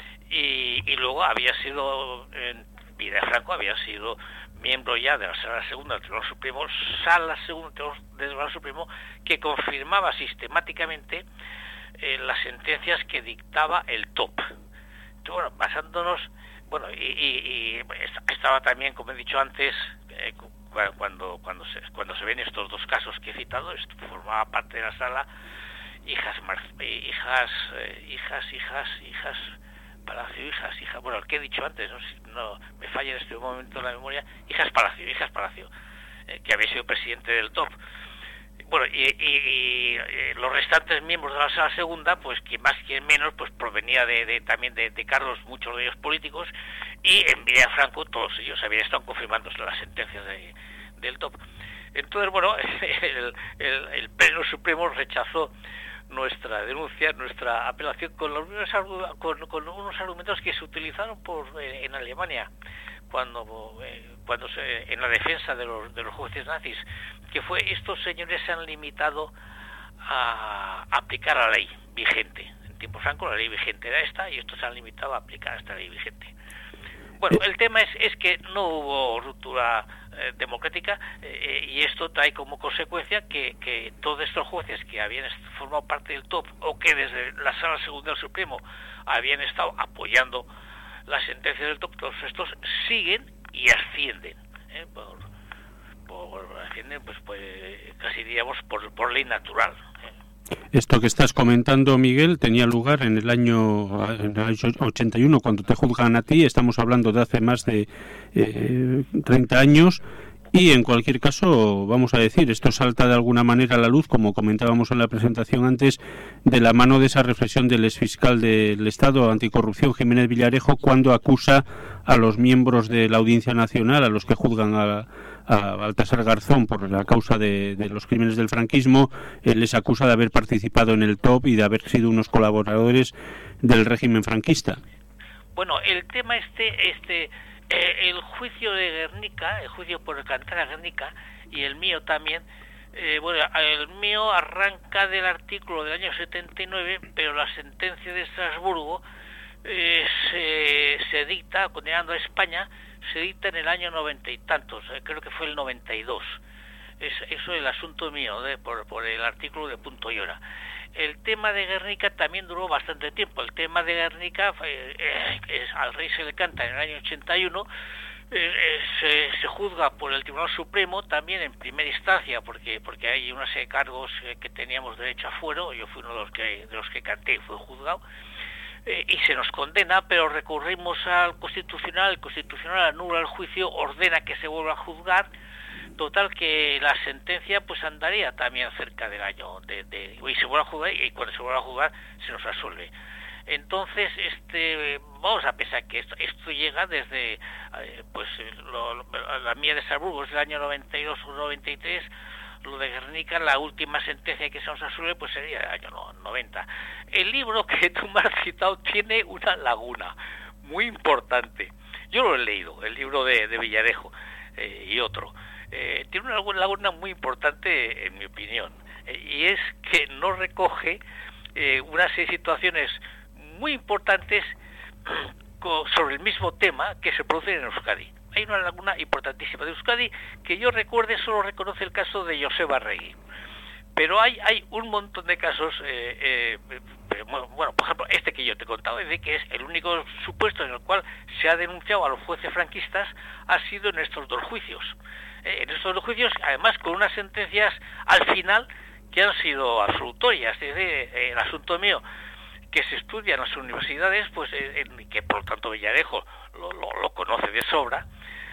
Y, y luego había sido, en vida de Franco, había sido miembro ya de la Sala Segunda del Tribunal Supremo, Sala Segunda del Tribunal Supremo, que confirmaba sistemáticamente eh, las sentencias que dictaba el T O P. Entonces, bueno, basándonos, bueno, y, y, y estaba también, como he dicho antes, eh, cuando cuando se, cuando se ven estos dos casos que he citado, esto formaba parte de la sala, hijas, hijas, eh, hijas, hijas, hijas, Palacio, hijas, hijas, bueno, el que he dicho antes, no, no me falla en este momento la memoria, hijas Palacio, hijas Palacio, eh, que había sido presidente del T O P. bueno, y, y, y los restantes miembros de la Sala Segunda, pues quien más, quien menos, pues provenía de, de también de, de cargos, muchos de ellos políticos, y en Villafranco todos ellos habían estado confirmando las sentencias de, del T O P. Entonces, bueno, el, el, el Pleno Supremo rechazó nuestra denuncia, nuestra apelación con, los, con, con unos argumentos que se utilizaron por eh, en Alemania cuando eh, cuando se, en la defensa de los de los jueces nazis, que fue estos señores se han limitado a aplicar la ley vigente. En tiempo franco la ley vigente era esta y estos se han limitado a aplicar esta ley vigente. Bueno, el tema es, es que no hubo ruptura eh, democrática eh, y esto trae como consecuencia que, que todos estos jueces que habían formado parte del T O P o que desde la Sala Segunda del Supremo habían estado apoyando las sentencias del T O P, todos estos siguen y ascienden, ¿eh? por, por ascienden pues, pues casi diríamos por, por ley natural, ¿eh? Esto que estás comentando, Miguel, tenía lugar en el año, en el año ochenta y uno, cuando te juzgan a ti. Estamos hablando de hace más de eh, treinta años. Y en cualquier caso, vamos a decir, esto salta de alguna manera a la luz, como comentábamos en la presentación antes, de la mano de esa reflexión del exfiscal del Estado anticorrupción, Jiménez Villarejo, cuando acusa a los miembros de la Audiencia Nacional, a los que juzgan a, a Baltasar Garzón por la causa de, de los crímenes del franquismo, eh, les acusa de haber participado en el T O P y de haber sido unos colaboradores del régimen franquista. Bueno, el tema este... este... Eh, el juicio de Guernica, el juicio por el Alcántara Guernica y el mío también, eh, bueno, el mío arranca del artículo del año setenta y nueve, pero la sentencia de Estrasburgo eh, se, se dicta, condenando a España, se dicta en el año noventa y tantos, eh, creo que fue el noventa y dos. Es, eso es el asunto mío, de, por, por el artículo de Punto y Hora. El tema de Guernica también duró bastante tiempo. El tema de Guernica, eh, eh, al rey se le canta en el año ochenta y uno, eh, eh, se, se juzga por el Tribunal Supremo también en primera instancia, porque porque hay una serie de cargos eh, que teníamos derecho a fuero. Yo fui uno de los que de los que canté y fui juzgado, eh, y se nos condena, pero recurrimos al Constitucional. El Constitucional anula el juicio, ordena que se vuelva a juzgar. Total que la sentencia pues andaría también cerca del año de, de y se vuelve a jugar, y cuando se vuelve a jugar se nos resuelve. Entonces, este vamos a pensar que esto, esto llega desde eh, pues lo, lo, la mía de Estrasburgo es del año noventa y dos o noventa y tres, lo de Guernica, la última sentencia que se nos resuelve pues sería el año noventa. El libro que tú me has citado tiene una laguna muy importante. Yo lo he leído, el libro de, de Villarejo eh, y otro. Eh, tiene una laguna muy importante, en mi opinión, eh, y es que no recoge eh, una serie de situaciones muy importantes sobre el mismo tema que se producen en Euskadi. Hay una laguna importantísima de Euskadi que yo recuerde solo reconoce el caso de Joseba Arregui, pero hay hay un montón de casos, eh, eh, bueno, por ejemplo, este que yo te he contado, es de que es el único supuesto en el cual se ha denunciado a los jueces franquistas ha sido en estos dos juicios. En estos dos juicios, además con unas sentencias al final que han sido absolutorias. Es decir, el asunto mío, que se estudia en las universidades, pues en, que por lo tanto Villarejo lo, lo, lo conoce de sobra.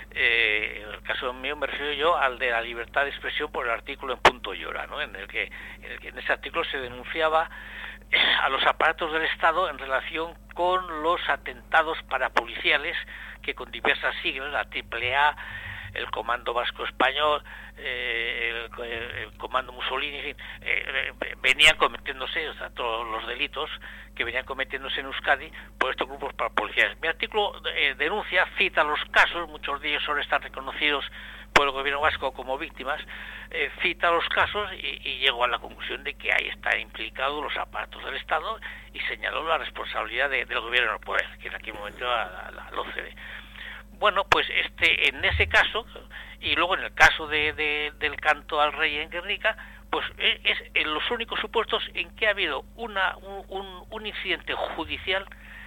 Eh, en el caso mío me refiero yo al de la libertad de expresión por el artículo en Punto y Hora, ¿no? En el que en, el que en ese artículo se denunciaba a los aparatos del Estado en relación con los atentados parapoliciales que con diversas siglas, la triple A, el Comando Vasco Español, eh, el, el Comando Mussolini, en fin, eh, venían cometiéndose, o sea, todos los delitos que venían cometiéndose en Euskadi por estos grupos parapoliciales. Mi artículo eh, denuncia, cita los casos, muchos de ellos solo están reconocidos por el gobierno vasco como víctimas, eh, cita los casos y, y llegó a la conclusión de que ahí están implicados los aparatos del Estado y señaló la responsabilidad de, del gobierno del poder, que en aquel momento era la, la, la O C D. Bueno, pues este en ese caso, y luego en el caso de, de, del canto al rey en Guernica, pues es en los únicos supuestos en que ha habido una un, un, un incidente judicial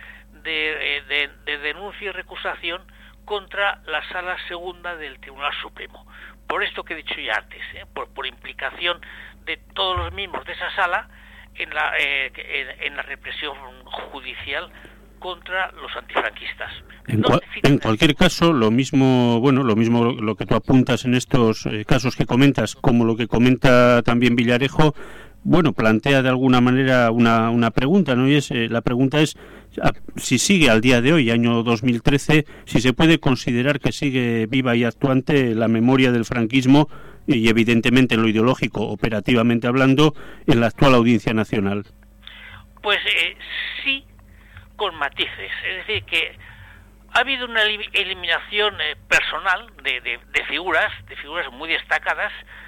de, de, de denuncia y recusación contra la Sala Segunda del Tribunal Supremo. Por esto que he dicho ya antes, ¿eh? por, por implicación de todos los miembros de esa sala en la, eh, en, en la represión judicial contra los antifranquistas. En, cua en cualquier caso, lo mismo, bueno, lo mismo lo que tú apuntas en estos eh, casos que comentas, como lo que comenta también Villarejo, bueno, plantea de alguna manera una, una pregunta, ¿no? Y es, eh, la pregunta es a, si sigue al día de hoy, año dos mil trece, si se puede considerar que sigue viva y actuante la memoria del franquismo y evidentemente en lo ideológico, operativamente hablando, en la actual Audiencia Nacional. Pues eh, sí, con matices. Es decir, que ha habido una eliminación eh, personal de, de, de figuras, de figuras muy destacadas,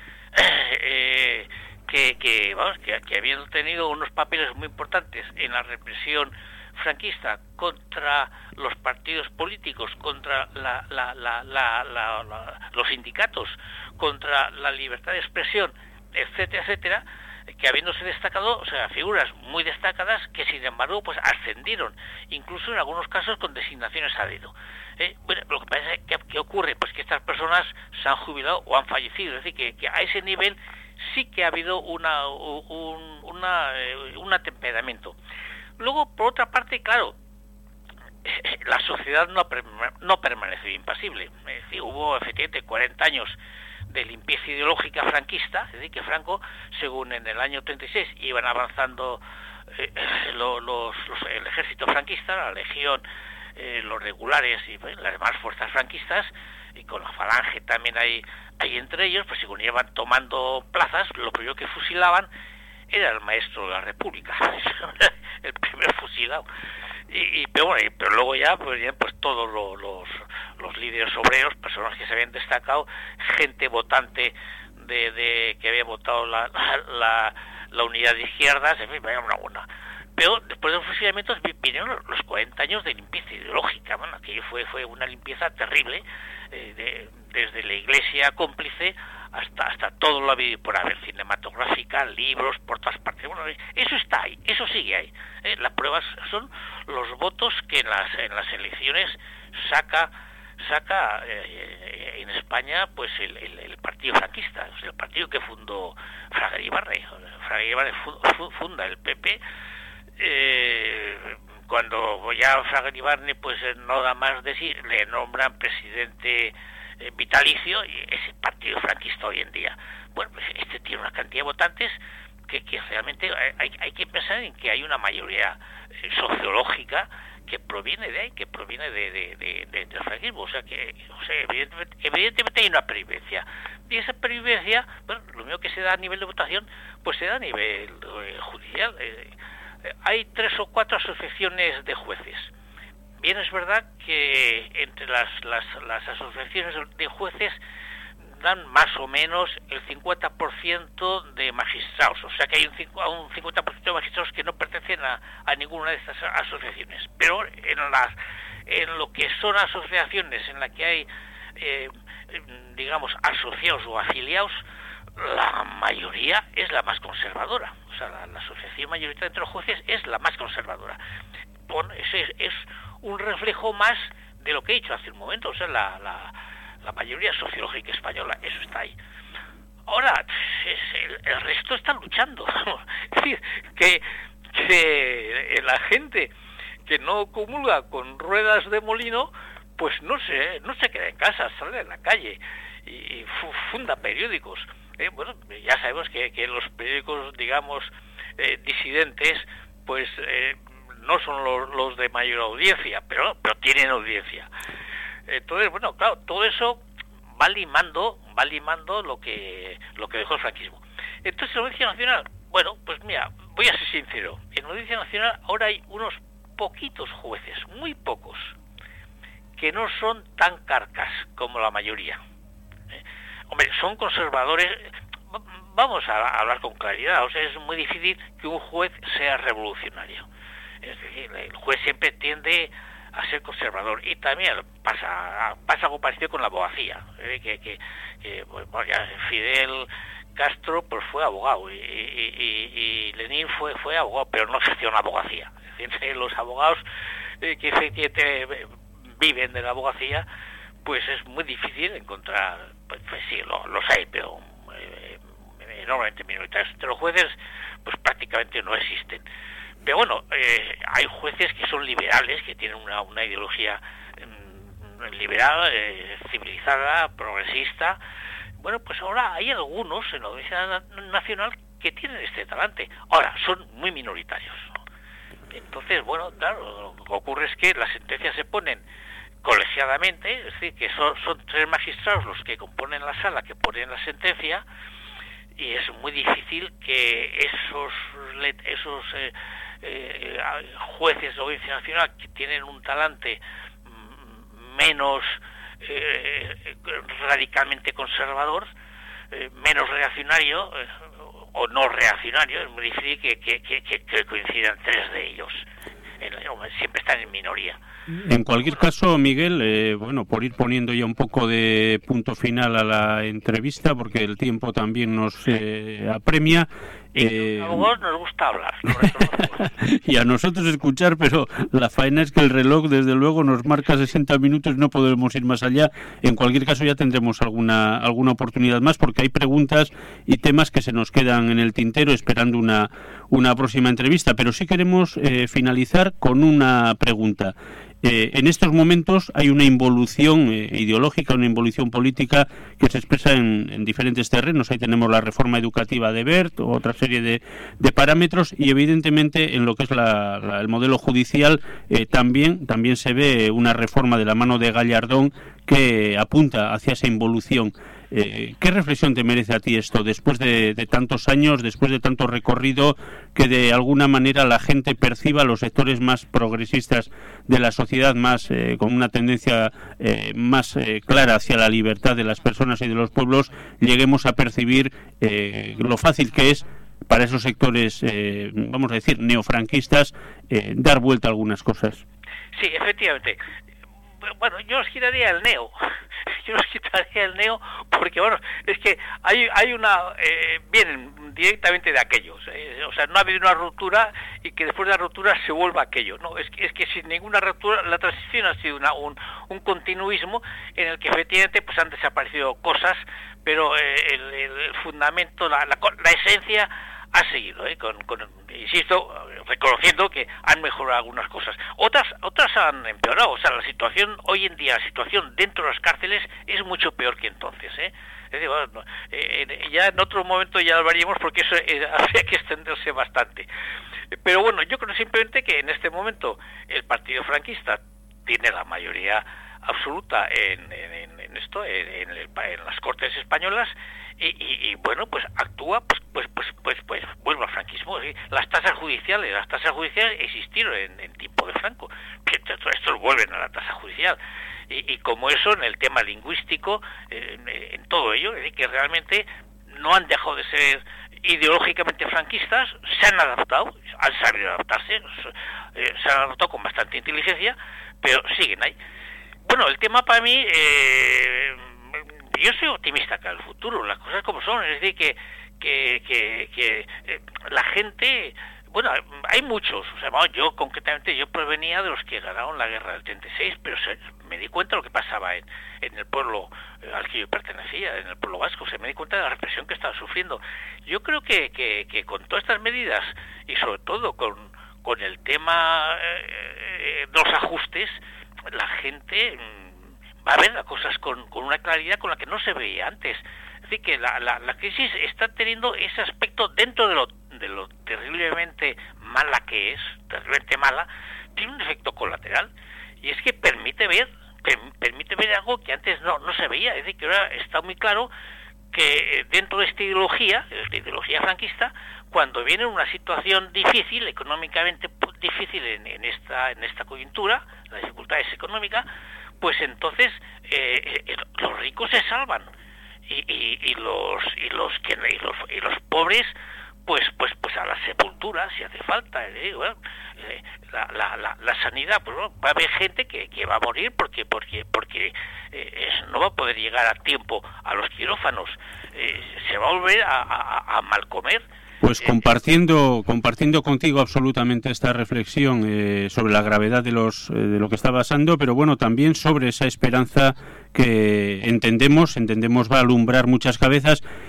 eh, que, que, vamos, que, que habiendo tenido unos papeles muy importantes en la represión franquista contra los partidos políticos, contra la, la, la, la, la, la, los sindicatos, contra la libertad de expresión, etcétera, etcétera, que habiéndose destacado, o sea, figuras muy destacadas que sin embargo pues ascendieron, incluso en algunos casos con designaciones a dedo. Eh, bueno, lo que pasa es que ¿qué ocurre? Pues que estas personas se han jubilado o han fallecido, es decir, que, que a ese nivel sí que ha habido una, un una, eh, un atemperamiento. Luego, por otra parte, claro, la sociedad no, no permaneció impasible. Es decir, hubo efectivamente cuarenta años de limpieza ideológica franquista, es decir, que Franco, según en el año treinta y seis iban avanzando eh, los, los, el ejército franquista, la legión, eh, los regulares y pues, las demás fuerzas franquistas, y con la falange también hay, hay entre ellos, pues según iban tomando plazas, lo primero que fusilaban era el maestro de la República, el primer fusilado. Y, y pero bueno, y, pero luego ya pues ya pues todos los, los los líderes obreros, personas que se habían destacado, gente votante de, de que había votado la, la, la, la unidad de izquierdas, en fin, vaya una buena. Pero después de los fusilamientos vinieron los cuarenta años de limpieza ideológica, bueno, aquello fue fue una limpieza terrible, eh, de, desde la Iglesia cómplice hasta hasta todo lo habido por haber, cinematográfica, libros, por todas partes. Bueno, eso está ahí, eso sigue ahí. Eh, las pruebas son los votos que en las en las elecciones saca saca eh, en España pues el, el, el partido franquista, o sea, el partido que fundó Fraga Iribarne. Fraga Iribarne funda el P P. Eh, cuando ya Fraga Iribarne pues no da más de sí, le nombran presidente eh, vitalicio, y ese partido franquista hoy en día, bueno, pues este tiene una cantidad de votantes que, que realmente hay, hay que pensar en que hay una mayoría eh, sociológica que proviene de ahí, que proviene de, de, de, de, del franquismo, o sea que, o sea, evidentemente, evidentemente hay una pervivencia, y esa pervivencia, bueno, lo mismo que se da a nivel de votación, pues se da a nivel eh, judicial. Eh, hay tres o cuatro asociaciones de jueces. Bien, es verdad que entre las, las, las asociaciones de jueces dan más o menos el cincuenta por ciento de magistrados, o sea que hay un, un cincuenta por ciento de magistrados que no pertenecen a, a ninguna de estas asociaciones, pero en las en lo que son asociaciones en las que hay eh, digamos asociados o afiliados, la mayoría es la más conservadora, o sea la, la asociación mayoritaria entre los jueces es la más conservadora. Bueno, ese es, es un reflejo más de lo que he dicho hace un momento, o sea la, la la mayoría sociológica española, eso está ahí. Ahora, es, el, el resto está luchando. Es decir, que, que la gente que no comulga con ruedas de molino, pues no se, no se queda en casa, sale a la calle y, y funda periódicos. Eh, bueno, ya sabemos que, que los periódicos, digamos, eh, disidentes, pues eh, no son los, los de mayor audiencia, pero, pero tienen audiencia. Entonces, bueno, claro, todo eso va limando, va limando lo que lo que dejó el franquismo. Entonces, en la Audiencia Nacional, bueno, pues mira, voy a ser sincero, en la Audiencia Nacional ahora hay unos poquitos jueces, muy pocos, que no son tan carcas como la mayoría. ¿Eh? Hombre, son conservadores, vamos a hablar con claridad, o sea, es muy difícil que un juez sea revolucionario. Es decir, el juez siempre tiende a ser conservador, y también pasa pasa algo parecido con la abogacía, ¿eh? que, que, que pues, bueno, ya Fidel Castro pues fue abogado y, y, y, y Lenin fue fue abogado, pero no ejerció una abogacía. Es decir, los abogados eh, que efectivamente viven de la abogacía, pues es muy difícil encontrar, pues, pues sí, lo, los hay, pero eh, enormemente minoritarios. Entre los jueces, pues prácticamente no existen. Pero bueno, eh, hay jueces que son liberales, que tienen una, una ideología eh, liberal, eh, civilizada, progresista. Bueno, pues ahora hay algunos en la Audiencia Nacional que tienen este talante. Ahora, son muy minoritarios, ¿no? Entonces, bueno, claro, lo que ocurre es que las sentencias se ponen colegiadamente, es decir, que son, son tres magistrados los que componen la sala, que ponen la sentencia, y es muy difícil que esos esos eh, eh, jueces de la Audiencia Nacional que tienen un talante menos eh, radicalmente conservador, eh, menos reaccionario eh, o no reaccionario, es muy difícil que, que, que, que coincidan tres de ellos. Siempre están en minoría. En cualquier caso, Miguel, eh, bueno, por ir poniendo ya un poco de punto final a la entrevista, porque el tiempo también nos eh, apremia. Eh, a vos nos gusta hablar. Sobre todo. Y a nosotros escuchar, pero la faena es que el reloj, desde luego, nos marca sesenta minutos y no podremos ir más allá. En cualquier caso, ya tendremos alguna alguna oportunidad más, porque hay preguntas y temas que se nos quedan en el tintero esperando una, una próxima entrevista. Pero sí queremos eh, finalizar con una pregunta. Eh, en estos momentos hay una involución eh, ideológica, una involución política que se expresa en, en diferentes terrenos. Ahí tenemos la reforma educativa de Wert, otra serie de, de parámetros, y evidentemente en lo que es la, la, el modelo judicial eh, también, también se ve una reforma de la mano de Gallardón que apunta hacia esa involución. Eh, ¿Qué reflexión te merece a ti esto después de, de tantos años, después de tanto recorrido, que de alguna manera la gente perciba, los sectores más progresistas de la sociedad, más eh, con una tendencia eh, más eh, clara hacia la libertad de las personas y de los pueblos, lleguemos a percibir eh, lo fácil que es para esos sectores, eh, vamos a decir, neofranquistas, eh, dar vuelta a algunas cosas? Sí, efectivamente. Bueno, yo os quitaría el neo, yo os quitaría el neo porque, bueno, es que hay hay una, eh, vienen directamente de aquellos, eh, o sea, no ha habido una ruptura y que después de la ruptura se vuelva aquello, no, es que, es que sin ninguna ruptura la transición ha sido una, un, un continuismo en el que efectivamente pues han desaparecido cosas, pero eh, el, el fundamento, la, la, la esencia ha seguido, ¿eh? con, con, insisto, reconociendo que han mejorado algunas cosas. Otras otras han empeorado. O sea, la situación hoy en día, la situación dentro de las cárceles es mucho peor que entonces, ¿eh? Es decir, bueno, eh, ya en otro momento ya lo haríamos porque eso eh, habría que extenderse bastante. Pero bueno, yo creo simplemente que en este momento el partido franquista tiene la mayoría absoluta en, en, en esto, en, en, el, en las Cortes españolas. Y, y, y bueno, pues actúa, pues pues pues pues pues vuelve al franquismo. ¿Sí? Las tasas judiciales, las tasas judiciales existieron en, en tiempo de Franco, que estos vuelven a la tasa judicial. Y, y como eso, en el tema lingüístico, eh, en todo ello, es decir, que realmente no han dejado de ser ideológicamente franquistas, se han adaptado, han sabido adaptarse, eh, se han adaptado con bastante inteligencia, pero siguen ahí. Bueno, el tema para mí... Eh, yo soy optimista para el futuro, las cosas como son, es decir, que que, que, que eh, la gente, bueno, hay muchos, o sea, bueno, yo concretamente, yo provenía de los que ganaron la guerra del treinta y seis, pero se, me di cuenta de lo que pasaba en, en el pueblo al que yo pertenecía, en el pueblo vasco, o sea, me di cuenta de la represión que estaba sufriendo. Yo creo que, que, que con todas estas medidas, y sobre todo con, con el tema eh, de los ajustes, la gente va a ver las cosas con, con una claridad con la que no se veía antes. Es decir, que la, la, la crisis está teniendo ese aspecto dentro de lo, de lo terriblemente mala que es, terriblemente mala, tiene un efecto colateral, y es que permite ver, per, permite ver algo que antes no, no se veía. Es decir, que ahora está muy claro que dentro de esta ideología, de esta ideología franquista, cuando viene una situación difícil, económicamente difícil en, en esta en esta coyuntura, las dificultades económicas, pues entonces eh, eh, los ricos se salvan y, y, y los y los que y los, y los pobres pues pues pues a la sepultura si hace falta. Eh, bueno, eh, la, la, la, la sanidad, pues bueno, va a haber gente que, que va a morir porque porque porque eh, no va a poder llegar a tiempo a los quirófanos, eh, se va a volver a, a, a mal comer. Pues compartiendo compartiendo contigo absolutamente esta reflexión eh, sobre la gravedad de los eh, de lo que está pasando, pero bueno, también sobre esa esperanza que entendemos entendemos va a alumbrar muchas cabezas,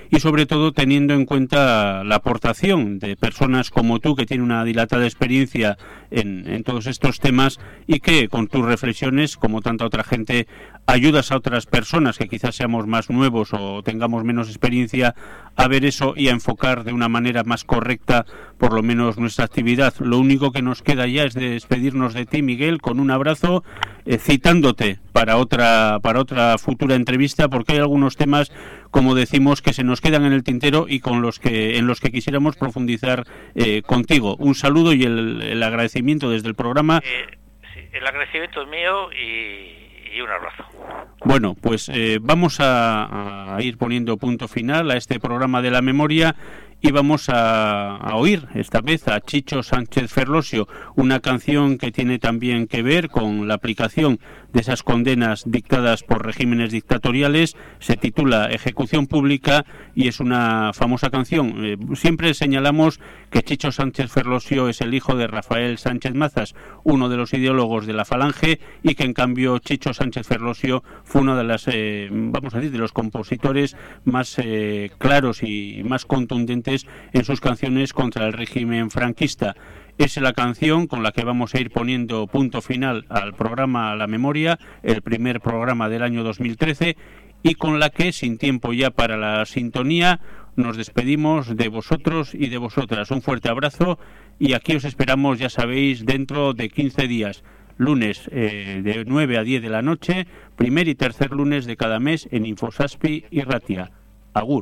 y sobre todo teniendo en cuenta la aportación de personas como tú, que tienen una dilatada experiencia en, en todos estos temas y que con tus reflexiones, como tanta otra gente, ayudas a otras personas que quizás seamos más nuevos o tengamos menos experiencia a ver eso y a enfocar de una manera más correcta por lo menos nuestra actividad. Lo único que nos queda ya es de despedirnos de ti, Miguel, con un abrazo, eh, citándote para otra para otra futura entrevista, porque hay algunos temas, como decimos, que se nos quedan en el tintero y con los que en los que quisiéramos profundizar eh, contigo. Un saludo y el, el agradecimiento desde el programa. Eh, sí, el agradecimiento es mío y, y un abrazo. Bueno, pues eh, vamos a, a ir poniendo punto final a este programa de la memoria y vamos a, a oír esta vez a Chicho Sánchez Ferlosio, una canción que tiene también que ver con la aplicación de esas condenas dictadas por regímenes dictatoriales. Se titula Ejecución Pública y es una famosa canción. Eh, siempre señalamos que Chicho Sánchez Ferlosio es el hijo de Rafael Sánchez Mazas, uno de los ideólogos de la Falange, y que en cambio Chicho Sánchez Ferlosio fue uno de las, eh, vamos a decir, de los compositores más eh, claros y más contundentes en sus canciones contra el régimen franquista. Es la canción con la que vamos a ir poniendo punto final al programa La Memoria, el primer programa del año dos mil trece, y con la que, sin tiempo ya para la sintonía, nos despedimos de vosotros y de vosotras. Un fuerte abrazo y aquí os esperamos, ya sabéis, dentro de quince días. Lunes eh, de nueve a diez de la noche, primer y tercer lunes de cada mes en Infosaspi y Ratia. Agur.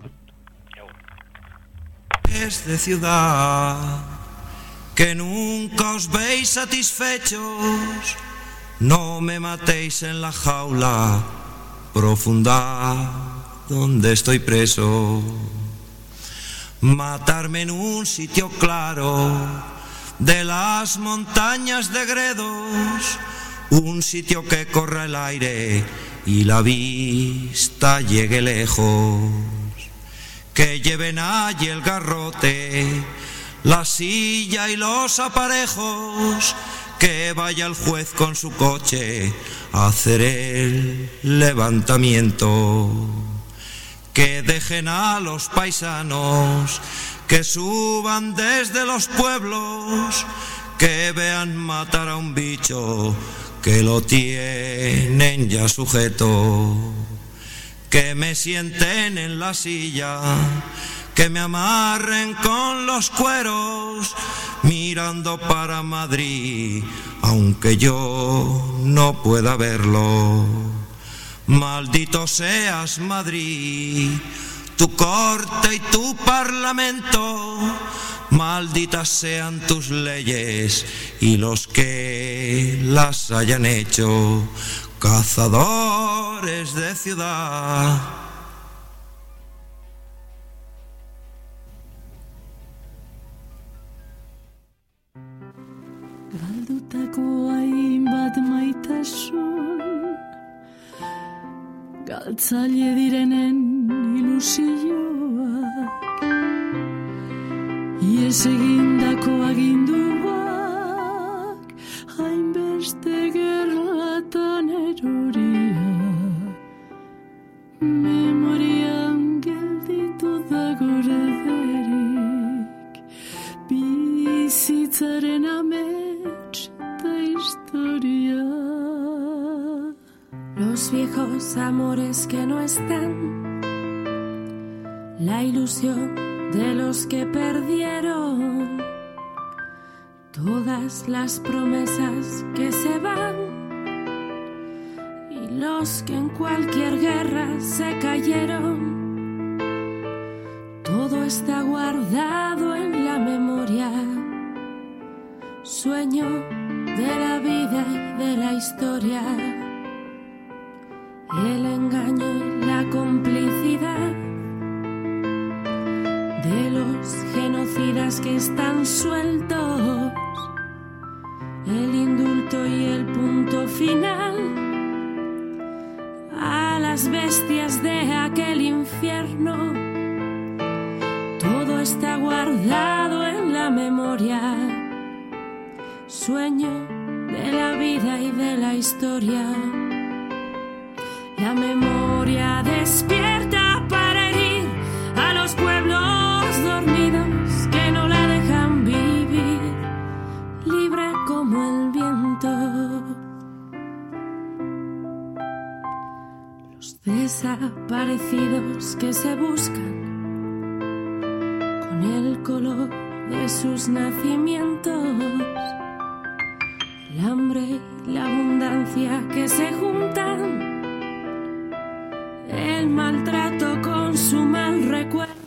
Es de ciudad que nunca os veis satisfechos, no me matéis en la jaula profunda donde estoy preso, matarme en un sitio claro de las montañas de Gredos, un sitio que corra el aire y la vista llegue lejos, que lleven allí el garrote, la silla y los aparejos, que vaya el juez con su coche a hacer el levantamiento, que dejen a los paisanos que suban desde los pueblos, que vean matar a un bicho que lo tienen ya sujeto, que me sienten en la silla, que me amarren con los cueros, mirando para Madrid, aunque yo no pueda verlo. Maldito seas Madrid, tu corte y tu parlamento, malditas sean tus leyes y los que las hayan hecho, cazadores de ciudad. Galdutako hainbat maitasun, galtzaile direnen ilusioak, ies egindako aginduak, hainbeste gerlatan eruriak, memorian gelditu da gorederik, bizitzaren amets eta historia. Los viejos amores que no están, la ilusión de los que perdieron, todas las promesas que se van y los que en cualquier guerra se cayeron, todo está guardado en la memoria, sueño de la vida y de la historia. El engaño y la complicidad de los genocidas que están sueltos, el indulto y el punto final a las bestias de aquel infierno, todo está guardado en la memoria, sueño de la vida y de la historia. La memoria despierta para herir a los como el viento. Los desaparecidos que se buscan con el color de sus nacimientos, el hambre y la abundancia que se juntan, el maltrato con su mal recuerdo.